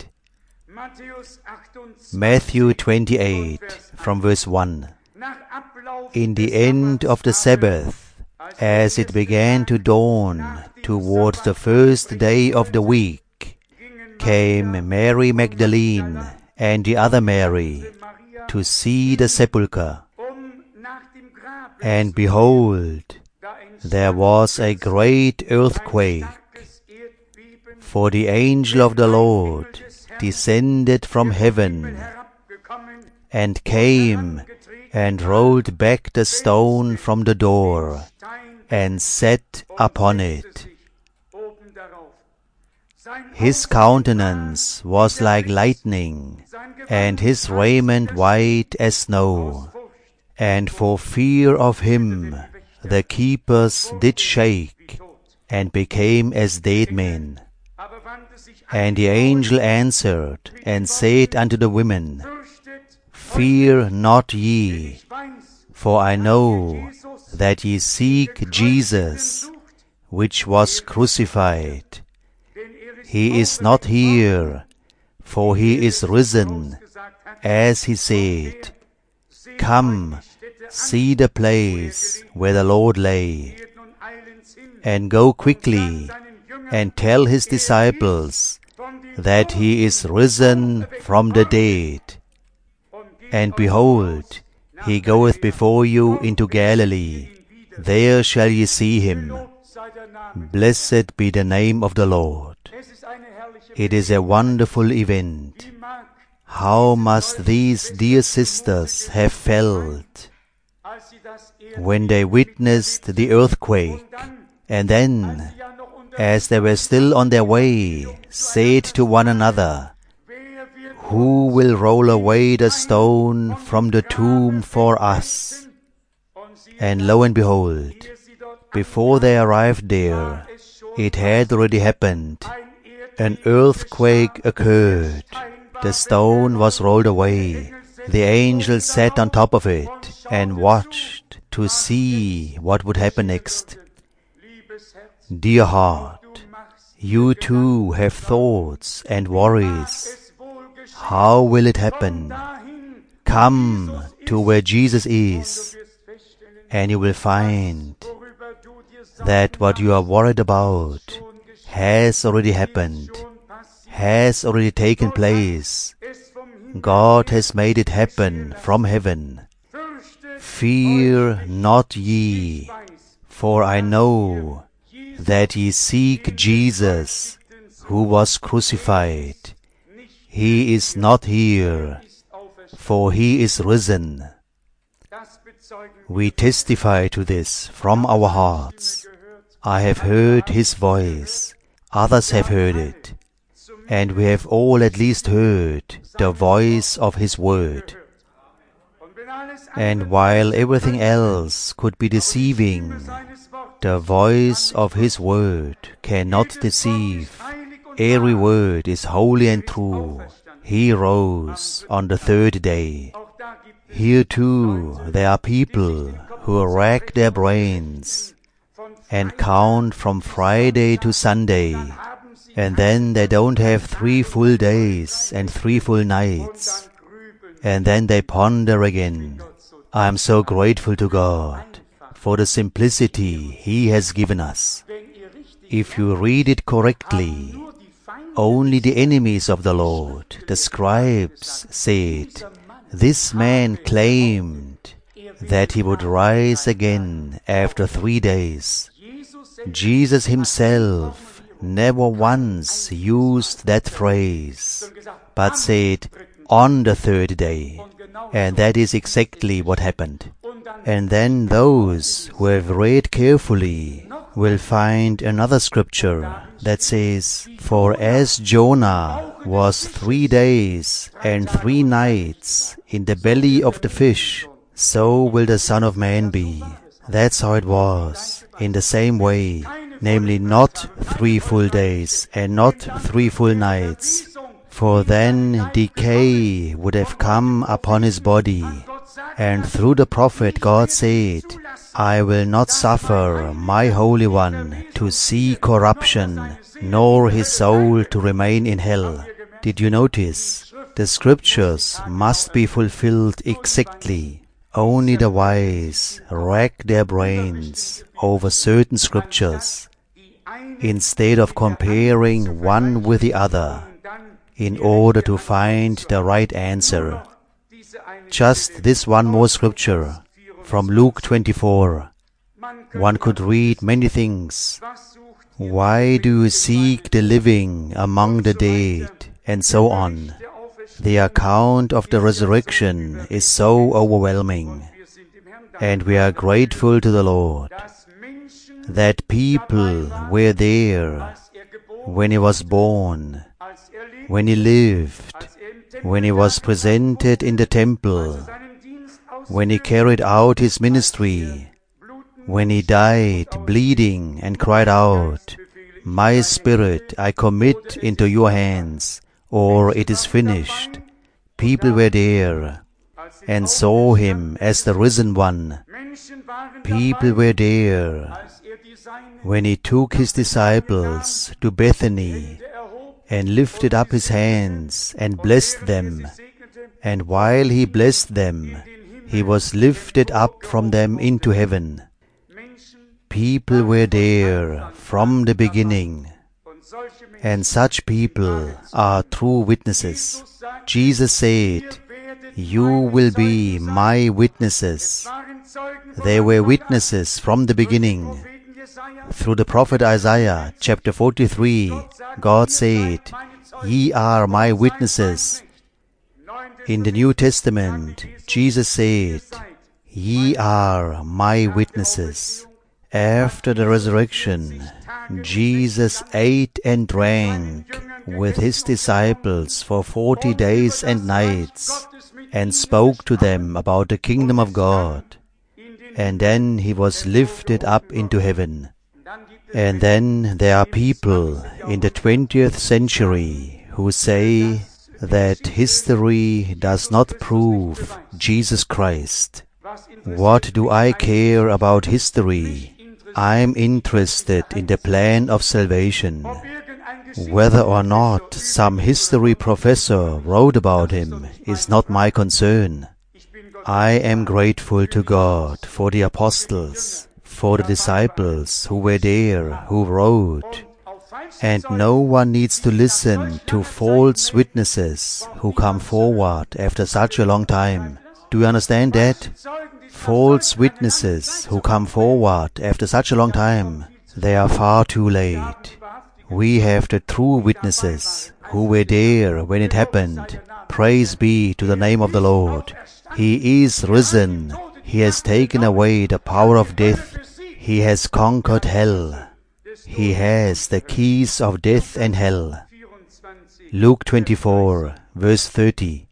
Matthew 28 from verse 1. In the end of the Sabbath, as it began to dawn towards the first day of the week, came Mary Magdalene and the other Mary to see the sepulchre. And behold, there was a great earthquake, for the angel of the Lord descended from heaven and came and rolled back the stone from the door and sat upon it. His countenance was like lightning, and his raiment white as snow. And for fear of him the keepers did shake, and became as dead men. And the angel answered and said unto the women, Fear not ye, for I know that ye seek Jesus, which was crucified. He is not here, for he is risen, as he said. Come, see the place where the Lord lay, and go quickly and tell his disciples that he is risen from the dead. And behold, he goeth before you into Galilee. There shall ye see him. Blessed be the name of the Lord. It is a wonderful event. How must these dear sisters have felt when they witnessed the earthquake, and then, as they were still on their way, said to one another, Who will roll away the stone from the tomb for us? And lo and behold, before they arrived there, it had already happened. An earthquake occurred. The stone was rolled away. The angel sat on top of it and watched to see what would happen next. Dear heart, you too have thoughts and worries. How will it happen? Come to where Jesus is, and you will find that what you are worried about has already happened, has already taken place. God has made it happen from heaven. Fear not ye, for I know that ye seek Jesus, who was crucified. He is not here, for he is risen. We testify to this from our hearts. I have heard his voice. Others have heard it. And we have all at least heard the voice of his word. And while everything else could be deceiving, the voice of his word cannot deceive. Every word is holy and true. He rose on the third day. Here too there are people who rack their brains and count from Friday to Sunday, and then they don't have 3 full days and 3 full nights, and then they ponder again. I am so grateful to God for the simplicity He has given us. If you read it correctly, only the enemies of the Lord, the scribes, said, "This man claimed that he would rise again after 3 days." Jesus Himself never once used that phrase, but said, "on the 3rd day." And that is exactly what happened. And then those who have read carefully will find another scripture that says, "For as Jonah was 3 days and 3 nights in the belly of the fish, so will the Son of Man be." That's how it was, in the same way, namely not 3 full days and not 3 full nights, for then decay would have come upon His body. And through the prophet God said, "I will not suffer my Holy One to see corruption, nor His soul to remain in hell." Did you notice? The scriptures must be fulfilled exactly. Only the wise rack their brains over certain scriptures, instead of comparing one with the other, in order to find the right answer. Just this one more scripture from Luke 24. One could read many things. "Why do you seek the living among the dead?" and so on. The account of the resurrection is so overwhelming, and we are grateful to the Lord that people were there when He was born, when He lived, when He was presented in the temple, when He carried out His ministry, when He died bleeding and cried out, "My spirit I commit into your hands," or "It is finished." People were there and saw Him as the risen one. People were there when He took His disciples to Bethany and lifted up His hands and blessed them. And while He blessed them, He was lifted up from them into heaven. People were there from the beginning, and such people are true witnesses. Jesus said, "You will be my witnesses." They were witnesses from the beginning. Through the prophet Isaiah, chapter 43, God said, "Ye are my witnesses." In the New Testament, Jesus said, "Ye are my witnesses." After the resurrection, Jesus ate and drank with His disciples for 40 days and nights and spoke to them about the kingdom of God. And then He was lifted up into heaven. And then there are people in the 20th century who say that history does not prove Jesus Christ. What do I care about history? I'm interested in the plan of salvation. Whether or not some history professor wrote about Him is not my concern. I am grateful to God for the apostles, for the disciples who were there, who wrote. And no one needs to listen to false witnesses who come forward after such a long time. Do you understand that? False witnesses who come forward after such a long time, they are far too late. We have the true witnesses who were there when it happened. Praise be to the name of the Lord. He is risen. He has taken away the power of death. He has conquered hell. He has the keys of death and hell. Luke 24, verse 30.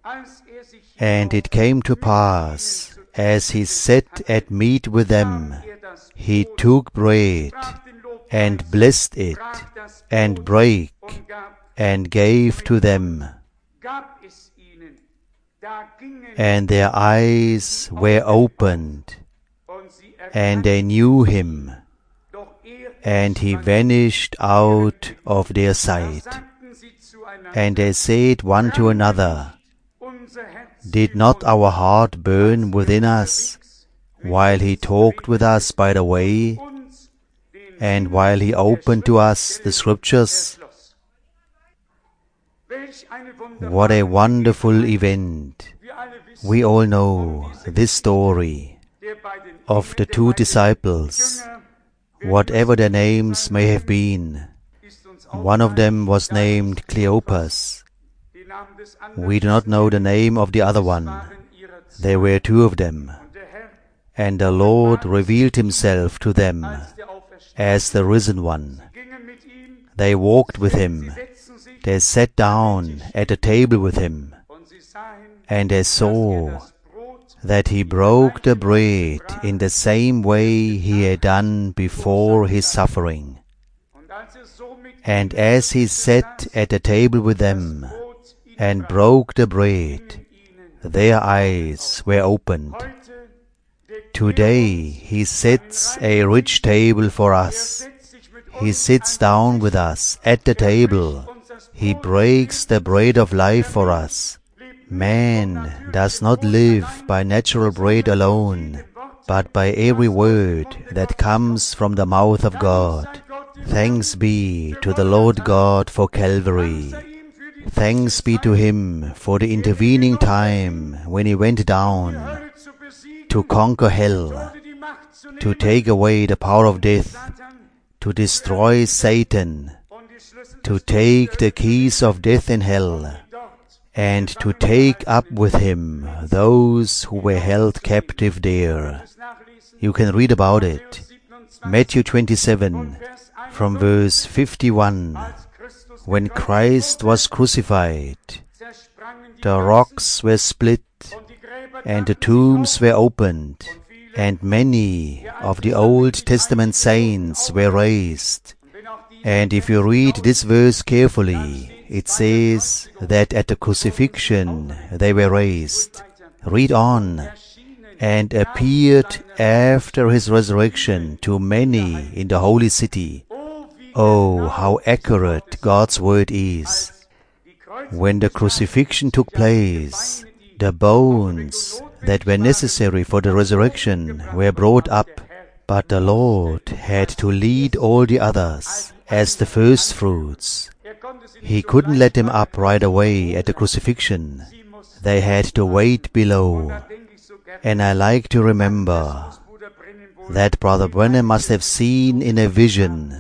And it came to pass, as He sat at meat with them, He took bread, and blessed it, and brake, and gave to them. And their eyes were opened, and they knew him, and he vanished out of their sight. And they said one to another, Did not our heart burn within us, while he talked with us by the way, and while he opened to us the Scriptures? What a wonderful event! We all know this story of the two disciples, whatever their names may have been. One of them was named Cleopas. We do not know the name of the other one. There were two of them. And the Lord revealed himself to them as the risen one. They walked with him. They sat down at the table with him. And they saw that he broke the bread in the same way he had done before his suffering. And as he sat at the table with them and broke the bread, their eyes were opened. Today he sets a rich table for us. He sits down with us at the table. He breaks the bread of life for us. Man does not live by natural bread alone, but by every word that comes from the mouth of God. Thanks be to the Lord God for Calvary. Thanks be to Him for the intervening time when He went down to conquer hell, to take away the power of death, to destroy Satan, to take the keys of death and hell, and to take up with Him those who were held captive there. You can read about it. Matthew 27, from verse 51. When Christ was crucified, the rocks were split, and the tombs were opened, and many of the Old Testament saints were raised. And if you read this verse carefully, it says that at the crucifixion they were raised. Read on. And appeared after his resurrection to many in the holy city. Oh, how accurate God's word is. When the crucifixion took place, the bones that were necessary for the resurrection were brought up, but the Lord had to lead all the others as the first fruits. He couldn't let them up right away at the crucifixion. They had to wait below. And I like to remember that Brother Branham must have seen in a vision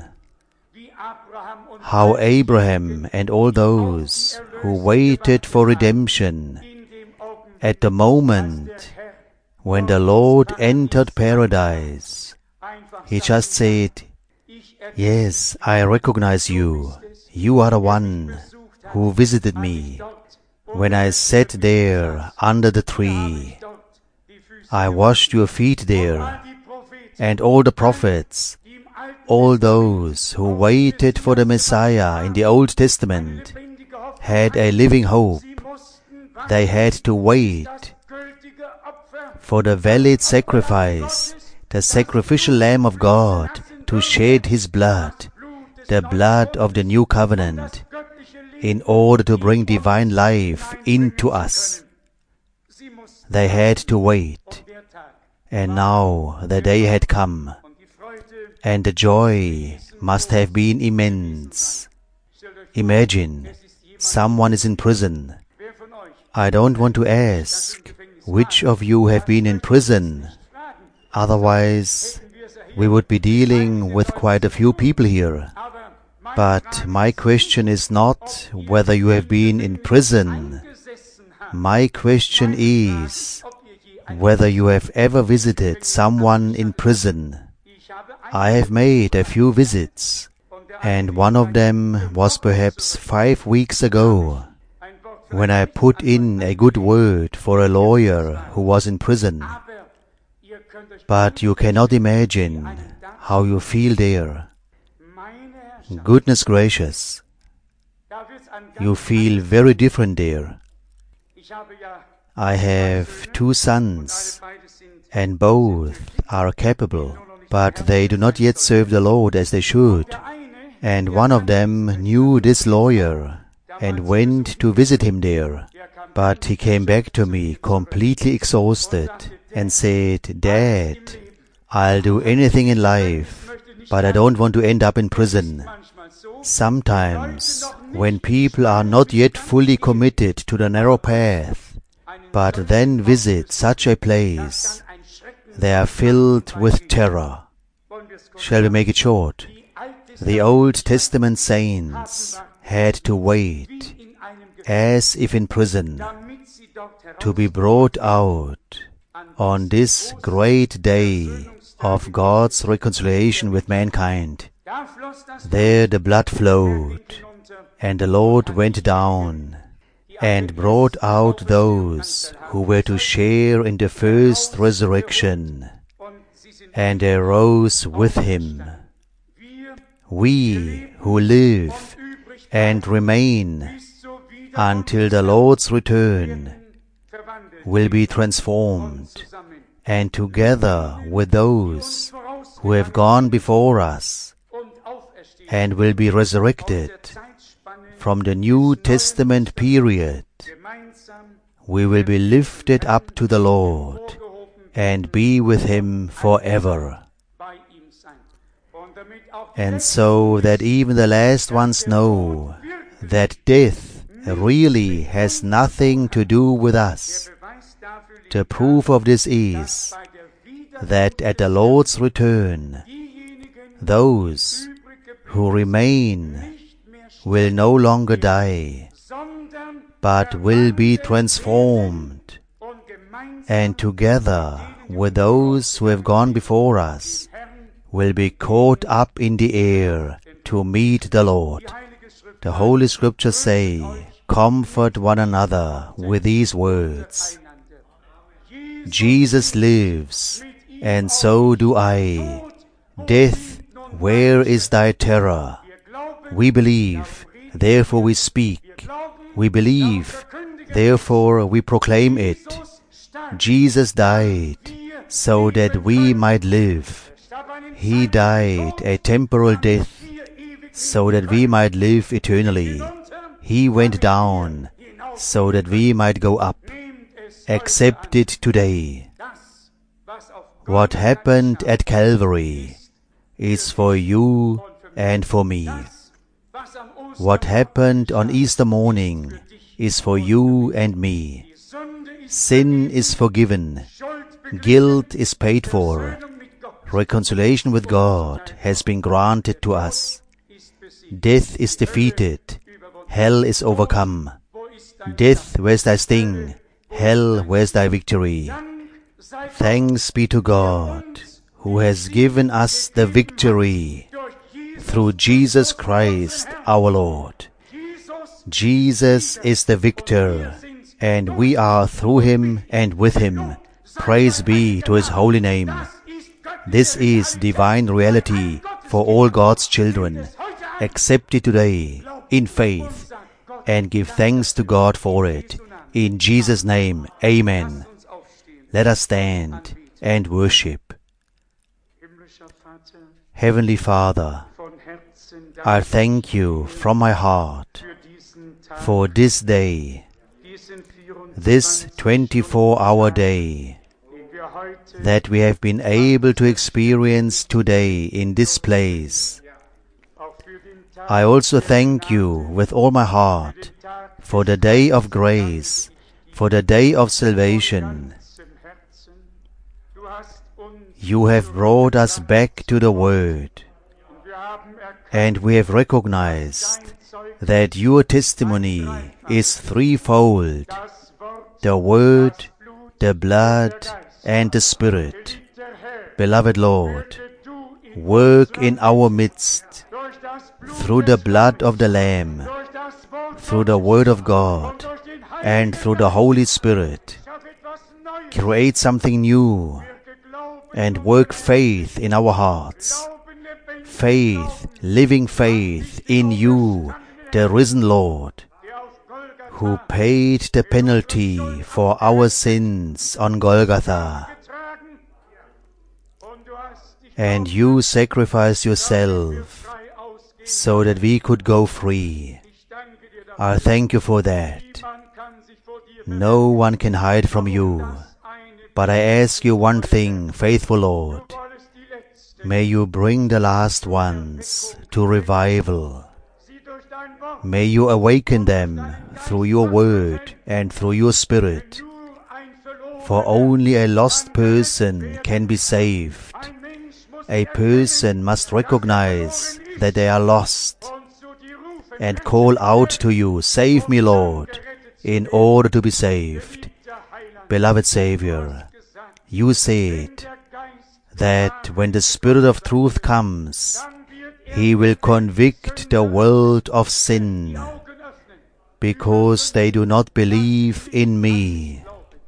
how Abraham and all those who waited for redemption, at the moment when the Lord entered paradise, He just said, Yes, I recognize you. You are the one who visited me when I sat there under the tree. I washed your feet there, and all the prophets, all those who waited for the Messiah in the Old Testament, had a living hope. They had to wait for the valid sacrifice, the sacrificial Lamb of God, to shed His blood, the blood of the new covenant, in order to bring divine life into us. They had to wait, and now the day had come, and the joy must have been immense. Imagine, someone is in prison. I don't want to ask which of you have been in prison, otherwise we would be dealing with quite a few people here. But my question is not whether you have been in prison. My question is whether you have ever visited someone in prison. I have made a few visits, and one of them was perhaps 5 weeks ago, when I put in a good word for a lawyer who was in prison. But you cannot imagine how you feel there. Goodness gracious, you feel very different there. I have 2 sons, and both are capable, but they do not yet serve the Lord as they should. And one of them knew this lawyer and went to visit him there. But he came back to me completely exhausted and said, "Dad, I'll do anything in life, but I don't want to end up in prison." Sometimes, when people are not yet fully committed to the narrow path, but then visit such a place, they are filled with terror. Shall we make it short? The Old Testament saints had to wait, as if in prison, to be brought out on this great day of God's reconciliation with mankind. There the blood flowed, and the Lord went down and brought out those who were to share in the first resurrection, and they rose with him. We who live and remain until the Lord's return will be transformed, and together with those who have gone before us and will be resurrected from the New Testament period, we will be lifted up to the Lord and be with him forever. And so that even the last ones know that death really has nothing to do with us. The proof of this is that at the Lord's return, those who remain will no longer die, but will be transformed, and together with those who have gone before us, will be caught up in the air to meet the Lord. The Holy Scriptures say, "Comfort one another with these words." Jesus lives, and so do I. Death, where is thy terror? We believe, therefore we speak. We believe, therefore we proclaim it. Jesus died so that we might live. He died a temporal death so that we might live eternally. He went down so that we might go up. Accept it today. What happened at Calvary is for you and for me. What happened on Easter morning is for you and me. Sin is forgiven. Guilt is paid for. Reconciliation with God has been granted to us. Death is defeated. Hell is overcome. Death, where's thy sting? Hell, where's thy victory? Thanks be to God, who has given us the victory through Jesus Christ our Lord. Jesus is the victor, and we are through him and with him. Praise be to his holy name. This is divine reality for all God's children. Accept it today in faith and give thanks to God for it. In Jesus' name, amen. Let us stand and worship. Heavenly Father, I thank you from my heart for this day, this 24-hour day that we have been able to experience today in this place. I also thank you with all my heart for the day of grace, for the day of salvation. You have brought us back to the Word, and we have recognized that your testimony is threefold: the Word, the blood, and the Spirit. Beloved Lord, work in our midst through the blood of the Lamb, through the Word of God, and through the Holy Spirit. Create something new and work faith in our hearts. Faith, living faith in you, the risen Lord, who paid the penalty for our sins on Golgotha. and you sacrificed yourself so that we could go free. I thank you for that. No one can hide from you. But I ask you one thing, faithful Lord. May you bring the last ones to revival. May you awaken them through your word and through your spirit. For only a lost person can be saved. A person must recognize that they are lost and call out to you, "Save me, Lord," in order to be saved. Beloved Savior, you said that when the Spirit of truth comes, He will convict the world of sin, because they do not believe in me,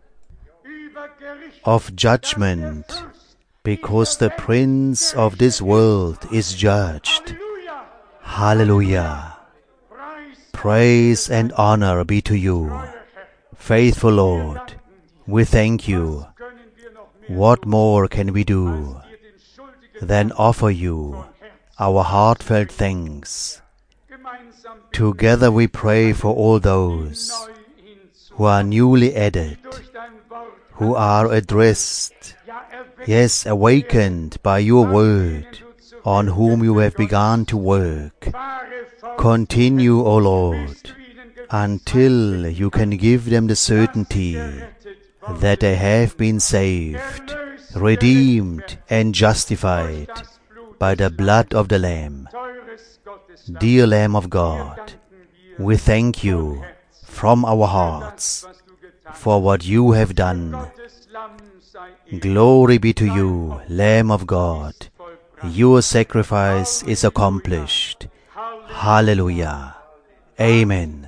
of judgment, because the prince of this world is judged. Hallelujah! Praise and honor be to you. Faithful Lord, we thank you. What more can we do than offer you our heartfelt thanks? Together we pray for all those who are newly added, who are addressed, yes, awakened by your word, on whom you have begun to work. Continue, O Lord, until you can give them the certainty that they have been saved, redeemed and justified by the blood of the Lamb. Dear Lamb of God, we thank you from our hearts for what you have done. Glory be to you, Lamb of God. Your sacrifice is accomplished. Hallelujah. Amen.